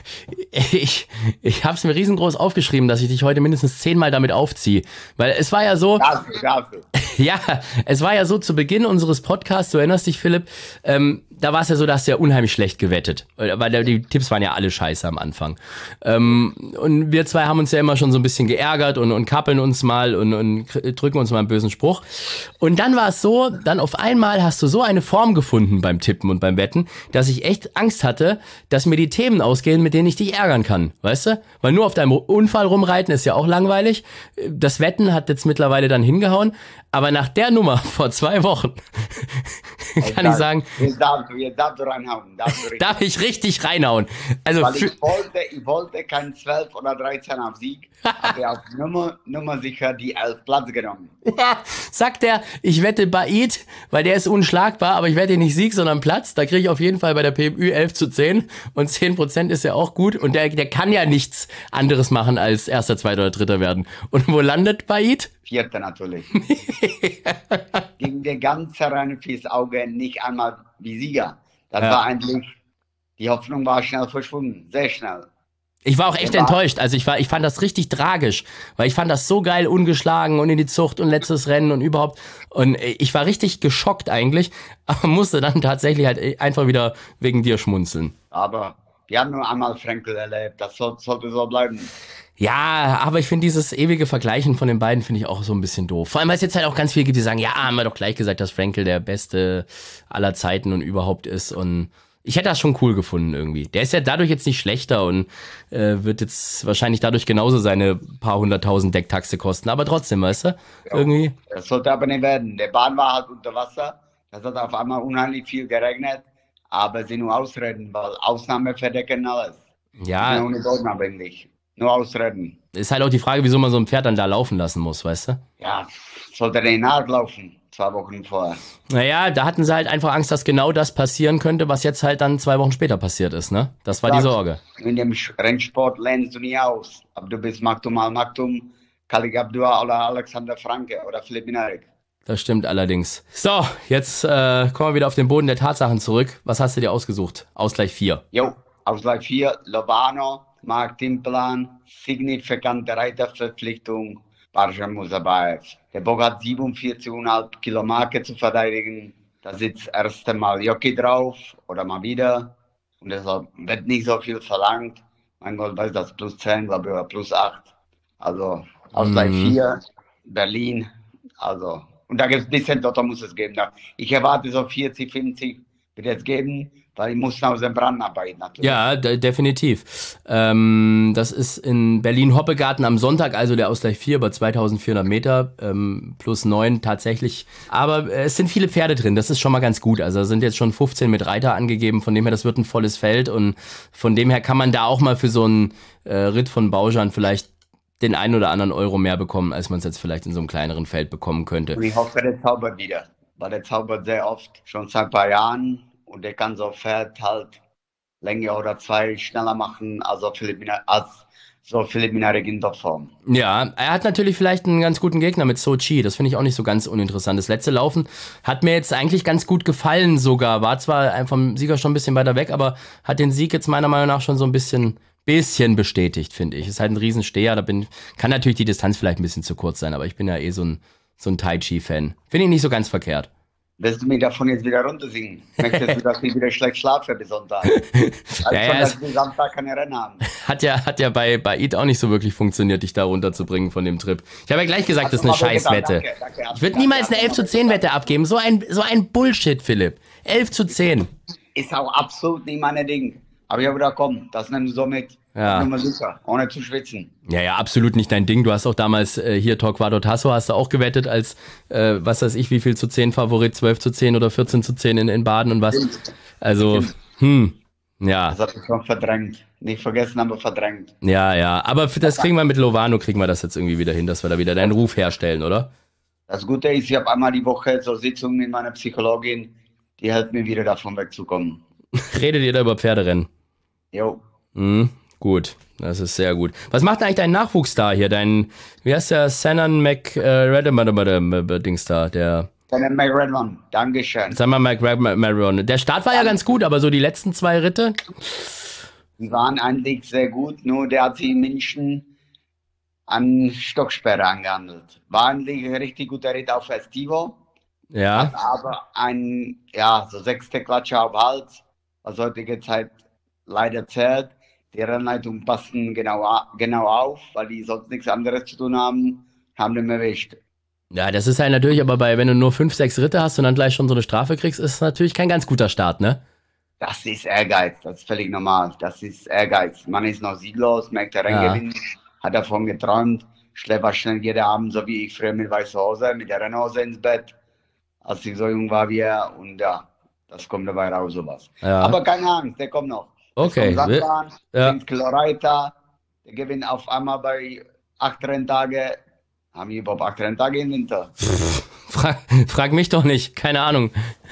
ich habe es mir riesengroß aufgeschrieben, dass ich dich heute mindestens 10-mal damit aufziehe. Weil es war ja so... Dafür. Ja, es war ja so zu Beginn unseres Podcasts, du erinnerst dich, Philipp, da war es ja so, da hast du ja unheimlich schlecht gewettet. Weil die Tipps waren ja alle scheiße am Anfang. Und wir zwei haben uns ja immer schon so ein bisschen geärgert und kappeln uns mal und drücken uns mal einen bösen Spruch. Und dann war es so, dann auf einmal hast du so eine Form gefunden beim Tippen und beim Wetten, dass ich echt Angst hatte, dass mir die Themen ausgehen, mit denen ich dich ärgern kann, weißt du? Weil nur auf deinem Unfall rumreiten ist ja auch langweilig. Das Wetten hat jetzt mittlerweile dann hingehauen. Aber nach der Nummer vor 2 Wochen kann ich sagen, Jetzt darfst du reinhauen. darf ich richtig reinhauen. Also Weil ich wollte kein 12 oder 13 auf Sieg, habe ich auf Nummer sicher die 11 Platz genommen. sagt er, ich wette Bait, weil der ist unschlagbar, aber ich wette nicht Sieg, sondern Platz. Da kriege ich auf jeden Fall bei der PMÜ 11:10 und 10% ist ja auch gut. Und der kann ja nichts anderes machen als Erster, Zweiter oder Dritter werden. Und wo landet Bait? Vierter natürlich. Ging der ganze rein fürs Auge nicht einmal wie Sieger. Das war eigentlich, die Hoffnung war schnell verschwunden, sehr schnell. Ich war auch echt enttäuscht. Also ich fand das richtig tragisch, weil ich fand das so geil, ungeschlagen und in die Zucht und letztes Rennen und überhaupt. Und ich war richtig geschockt eigentlich, aber musste dann tatsächlich halt einfach wieder wegen dir schmunzeln. Aber wir haben nur einmal Frenkel erlebt, das sollte so bleiben. Ja, aber ich finde dieses ewige Vergleichen von den beiden finde ich auch so ein bisschen doof. Vor allem, weil es jetzt halt auch ganz viele gibt, die sagen, ja, haben wir doch gleich gesagt, dass Frenkel der Beste aller Zeiten und überhaupt ist. Und ich hätte das schon cool gefunden irgendwie. Der ist ja dadurch jetzt nicht schlechter und wird jetzt wahrscheinlich dadurch genauso seine paar 100.000 Decktaxe kosten. Aber trotzdem, weißt du, irgendwie. Das sollte aber nicht werden. Der Bahn war halt unter Wasser. Das hat auf einmal unheimlich viel geregnet. Aber es sind nur Ausreden, weil Ausnahmen verdecken alles. Ja. Ohne Boden eigentlich. Nur Ausreden. Ist halt auch die Frage, wieso man so ein Pferd dann da laufen lassen muss, weißt du? Ja, sollte der nachlaufen, 2 Wochen vorher. Naja, da hatten sie halt einfach Angst, dass genau das passieren könnte, was jetzt halt dann 2 Wochen später passiert ist, ne? Das war die Sorge. In dem Rennsport lernst du nie aus. Ob du bist Maktum al-Maktum, Khalid Abdullah oder Alexander Franke oder Philipp Minarik. Das stimmt allerdings. So, jetzt kommen wir wieder auf den Boden der Tatsachen zurück. Was hast du dir ausgesucht? Ausgleich 4. Jo, Ausgleich 4, Lovano, Mark Timplan, signifikante Reiterverpflichtung, Barjan Musabayev. Der Bock hat 47,5 Kilo Marke zu verteidigen. Da sitzt das erste Mal Jockey drauf oder mal wieder. Und deshalb wird nicht so viel verlangt. Mein Gott, weiß das plus 10, glaube ich, oder plus 8. Also Ausgleich 4, Berlin. Also, und da gibt es ein bisschen, dort muss es geben. Ich erwarte so 40, 50 wird es geben. Weil ich muss aus dem Brand arbeiten natürlich. Ja, definitiv. Das ist in Berlin-Hoppegarten am Sonntag, also der Ausgleich 4 über 2400 Meter, plus 9 tatsächlich. Aber es sind viele Pferde drin, das ist schon mal ganz gut. Also da sind jetzt schon 15 mit Reiter angegeben, von dem her, das wird ein volles Feld. Und von dem her kann man da auch mal für so einen Ritt von Baujan vielleicht den einen oder anderen Euro mehr bekommen, als man es jetzt vielleicht in so einem kleineren Feld bekommen könnte. Und ich hoffe, der zaubert wieder. Weil der zaubert sehr oft, schon seit ein paar Jahren. Und der kann so Pferd halt länger oder 2 schneller machen als Philipp Minarik in Topform. Ja, er hat natürlich vielleicht einen ganz guten Gegner mit Sochi. Das finde ich auch nicht so ganz uninteressant. Das letzte Laufen hat mir jetzt eigentlich ganz gut gefallen sogar. War zwar vom Sieger schon ein bisschen weiter weg, aber hat den Sieg jetzt meiner Meinung nach schon so ein bisschen bestätigt, finde ich. Ist halt ein Riesensteher. Kann natürlich die Distanz vielleicht ein bisschen zu kurz sein, aber ich bin ja eh so ein Tai Chi-Fan. Finde ich nicht so ganz verkehrt. Willst du mich davon jetzt wieder runtersingen? Möchtest du, dass ich wieder schlecht schlafe bis Sonntag? Dass wir Samstag keine Rennen haben. Hat ja bei Id auch nicht so wirklich funktioniert, dich da runterzubringen von dem Trip. Ich habe ja gleich gesagt, das ist eine Scheißwette. Danke, ich würde niemals eine 11:10 Wette abgeben. So ein Bullshit, Philipp. 11:10. Ist auch absolut nicht meine Ding. Aber ich habe gedacht, komm, das nimmst du so mit. Ja. Nur mal sicher, ohne zu schwitzen. Ja, absolut nicht dein Ding. Du hast auch damals hier Torquato Tasso hast du auch gewettet als, was weiß ich, wie viel zu 10 Favorit, 12:10 oder 14:10 in Baden und was. Also, ja. Das hat ich schon verdrängt. Nicht vergessen, aber verdrängt. Ja, aber das kriegen wir mit Lovano, kriegen wir das jetzt irgendwie wieder hin, dass wir da wieder deinen Ruf herstellen, oder? Das Gute ist, ich habe einmal die Woche so Sitzungen mit meiner Psychologin, die hilft mir wieder davon wegzukommen. Redet ihr da über Pferderennen? Jo. Gut, das ist sehr gut. Was macht eigentlich dein Nachwuchs da hier? Wie heißt der? Sanan Dings da, der... Sanan McRedmond, Dankeschön. Sanan McRedmond. Der Start war ja ganz gut, aber so die letzten 2 Ritte? Die waren eigentlich sehr gut, nur der hat sich in München an Stocksperre angehandelt. War eigentlich ein richtig guter Ritt auf Festivo. Ja. Hat aber so 6. Klatsche auf Hals, was heutige Zeit leider zählt. Die Rennleitung passen genau auf, weil die sonst nichts anderes zu tun haben den erwischt. Ja, das ist halt natürlich, aber wenn du nur 5, 6 Ritte hast und dann gleich schon so eine Strafe kriegst, ist natürlich kein ganz guter Start, ne? Das ist Ehrgeiz, das ist völlig normal. Das ist Ehrgeiz. Man ist noch sieglos, merkt der Renngewinn, hat davon geträumt, schläft schnell jeden Abend, so wie ich früher mit weißer Hose, mit der Rennhose ins Bett. als ich so jung war wie er. Und ja, das kommt dabei raus, sowas. Ja. Aber keine Angst, der kommt noch. Okay. Es kommt Sandbahn, Ja. Prinz Reiter, der gewinnt auf einmal bei 8 Renntage. Haben wir überhaupt 8 Renntage im Winter? Frag mich doch nicht, keine Ahnung.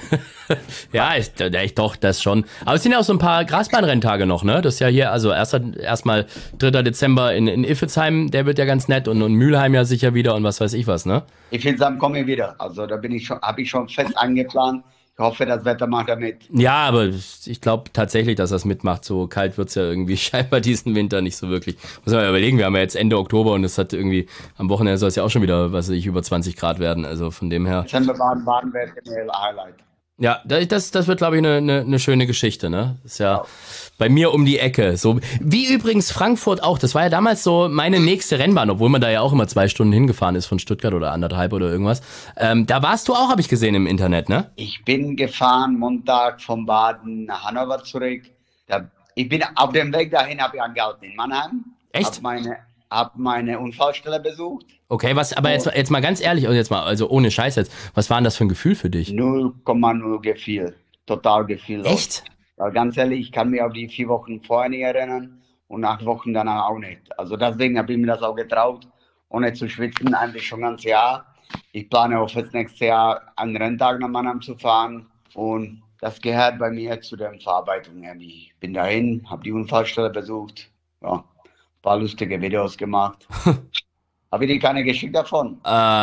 Ja, doch, das schon. Aber es sind ja auch so ein paar Grasbahnrenntage noch, ne? Das ist ja hier, also erstmal 3. Dezember in Iffezheim, der wird ja ganz nett und Mülheim ja sicher wieder und was weiß ich was, ne? Iffezheim komme ich wieder. Also da habe ich schon fest angeplant. Ich hoffe, das Wetter macht er mit. Ja, aber ich glaube tatsächlich, dass das mitmacht. So kalt wird's ja irgendwie scheinbar diesen Winter nicht so wirklich. Muss man mal überlegen, wir haben ja jetzt Ende Oktober und es hat irgendwie, am Wochenende soll es ja auch schon wieder, was weiß ich, über 20 Grad werden. Also von dem her. Dezember-Baden wäre generell Highlight. Ja, das wird, glaube ich, eine schöne Geschichte, ne? Ist ja bei mir um die Ecke. So wie übrigens Frankfurt auch. Das war ja damals so meine nächste Rennbahn, obwohl man da ja auch immer 2 Stunden hingefahren ist von Stuttgart oder 1,5 oder irgendwas. Da warst du auch, habe ich gesehen im Internet, ne? Ich bin gefahren Montag von Baden nach Hannover zurück. Ich bin auf dem Weg dahin, habe ich angehalten in Mannheim. Echt? Hab meine Unfallstelle besucht. Okay, aber jetzt mal ganz ehrlich, also ohne Scheiß jetzt, was war denn das für ein Gefühl für dich? 0,0 gefiel. Total gefiel. Echt? Weil ganz ehrlich, ich kann mich auf die 4 Wochen vorher nicht erinnern und 8 Wochen danach auch nicht. Also deswegen habe ich mir das auch getraut, ohne zu schwitzen, eigentlich schon ganz Jahr. Ich plane auch fürs nächste Jahr einen Renntag nach Mannheim zu fahren und das gehört bei mir zu der Verarbeitung. Ich bin dahin, habe die Unfallstelle besucht, ja, ein paar lustige Videos gemacht. Habe ich dir keine geschickt davon?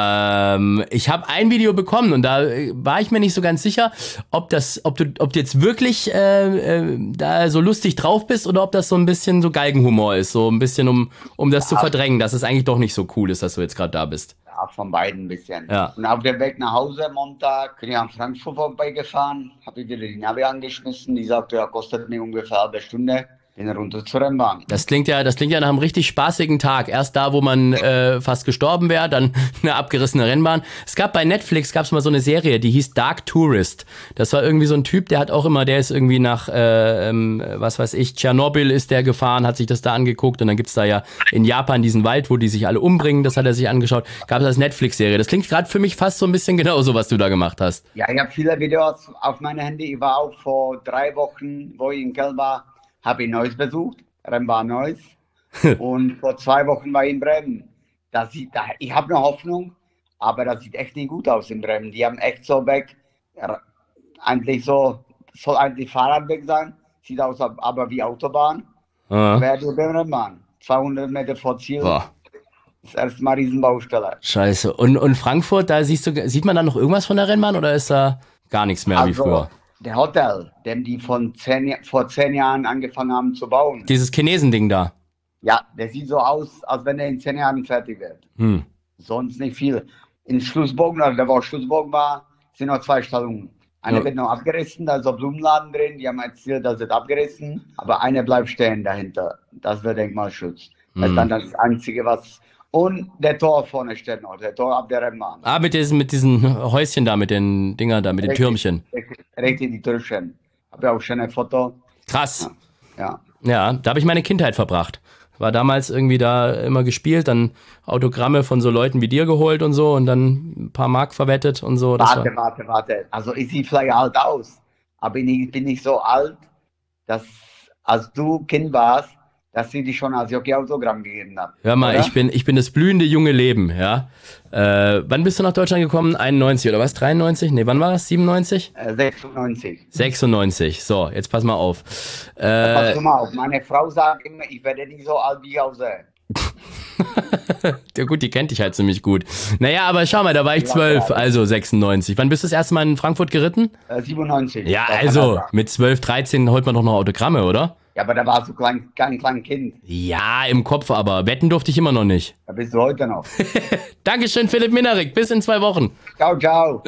Ich habe ein Video bekommen und da war ich mir nicht so ganz sicher, ob du jetzt wirklich da so lustig drauf bist oder ob das so ein bisschen so Galgenhumor ist, so ein bisschen um das zu verdrängen, dass es eigentlich doch nicht so cool ist, dass du jetzt gerade da bist. Ja, von beiden ein bisschen. Ja. Und auf dem Weg nach Hause Montag bin ich an Frankfurt vorbeigefahren, habe ich wieder die Navi angeschmissen, die sagte, ja, kostet mir ungefähr eine halbe Stunde. Bin runter zur Rennbahn. Das klingt ja nach einem richtig spaßigen Tag. Erst da, wo man fast gestorben wäre, dann eine abgerissene Rennbahn. Es gab bei Netflix mal so eine Serie, die hieß Dark Tourist. Das war irgendwie so ein Typ, der ist irgendwie nach, was weiß ich, Tschernobyl ist der gefahren, hat sich das da angeguckt und dann gibt's da ja in Japan diesen Wald, wo die sich alle umbringen, das hat er sich angeschaut. Gab es als Netflix-Serie. Das klingt gerade für mich fast so ein bisschen genauso, was du da gemacht hast. Ja, ich habe viele Videos auf meinem Handy. Ich war auch vor 3 Wochen, wo ich in Köln war, habe ich Neuss besucht, Rennbahn Neuss. Und vor 2 Wochen war ich in Bremen. Ich habe eine Hoffnung, aber das sieht echt nicht gut aus in Bremen. Die haben echt so weg, eigentlich soll eigentlich Fahrradweg sein, sieht aus aber wie Autobahn. Wäre die Rennbahn, 200 Meter vor Ziel. Boah. Das erste Mal Riesenbaustelle. Scheiße. Und Frankfurt, da sieht man da noch irgendwas von der Rennbahn oder ist da gar nichts mehr wie früher? Der Hotel, den die vor 10 Jahren angefangen haben zu bauen. Dieses Chinesending da. Ja, der sieht so aus, als wenn er in 10 Jahren fertig wird. Sonst nicht viel. In Schlussbogen, also da wo Schlussbogen war, sind noch 2 Stallungen. Eine wird noch abgerissen, da ist ein Blumenladen drin, die haben erzählt, das wird abgerissen, aber eine bleibt stehen dahinter. Das wird Denkmalschutz. Das ist dann das Einzige, was... Und der Tor vorne steht noch, der Tor ab der Rennbahn. Mit diesen Häuschen da, mit den Dingern da, mit den Türmchen. Richtig, die Türmchen. Habe ja auch schon ein Foto. Krass. Ja. Ja, da habe ich meine Kindheit verbracht. War damals irgendwie da immer gespielt, dann Autogramme von so Leuten wie dir geholt und so und dann ein paar Mark verwettet und so. Warte. Also ich sehe vielleicht alt aus, aber ich bin nicht so alt, dass als du Kind warst, dass sie dich schon als Jockey Autogramm gegeben hat. Hör mal, oder? ich bin das blühende junge Leben, ja. Wann bist du nach Deutschland gekommen? 91 oder was? 93? Nee, wann war das? 97? 96. 96. So, jetzt pass mal auf. Pass mal auf, meine Frau sagt immer, ich werde nicht so alt, wie ich aussehe. Ja gut, die kennt dich halt ziemlich gut. Naja, aber schau mal, da war ich 12, also 96. Wann bist du das erste Mal in Frankfurt geritten? 97. Ja, also mit 12, 13 holt man doch noch Autogramme, oder? Ja, aber da warst du kein Kind. Ja, im Kopf, aber wetten durfte ich immer noch nicht. Da bist du heute noch. Dankeschön, Philipp Minarik. Bis in 2 Wochen. Ciao, ciao.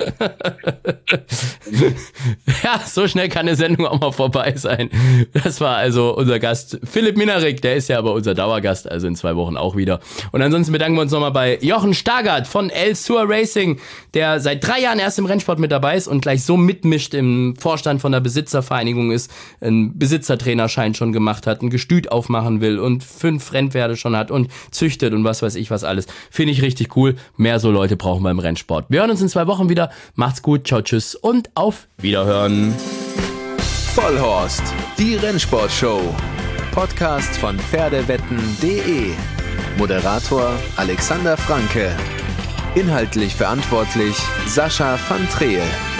Ja, so schnell kann eine Sendung auch mal vorbei sein. Das war also unser Gast Philipp Minarik. Der ist ja aber unser Dauergast, also in 2 Wochen auch wieder. Und ansonsten bedanken wir uns nochmal bei Jochen Stargard von El Sur Racing, der seit 3 Jahren erst im Rennsport mit dabei ist und gleich so mitmischt im Vorstand von der Besitzervereinigung ist, einen Besitzertrainerschein Führerschein schon gemacht hat, ein Gestüt aufmachen will und 5 Rennpferde schon hat und züchtet und was weiß ich was alles. Finde ich richtig cool. Mehr so Leute brauchen wir im Rennsport. Wir hören uns in 2 Wochen wieder. Macht's gut, ciao, tschüss und auf Wiederhören. Vollhorst, die Rennsportshow. Podcast von Pferdewetten.de. Moderator Alexander Franke. Inhaltlich verantwortlich Sascha van Treel.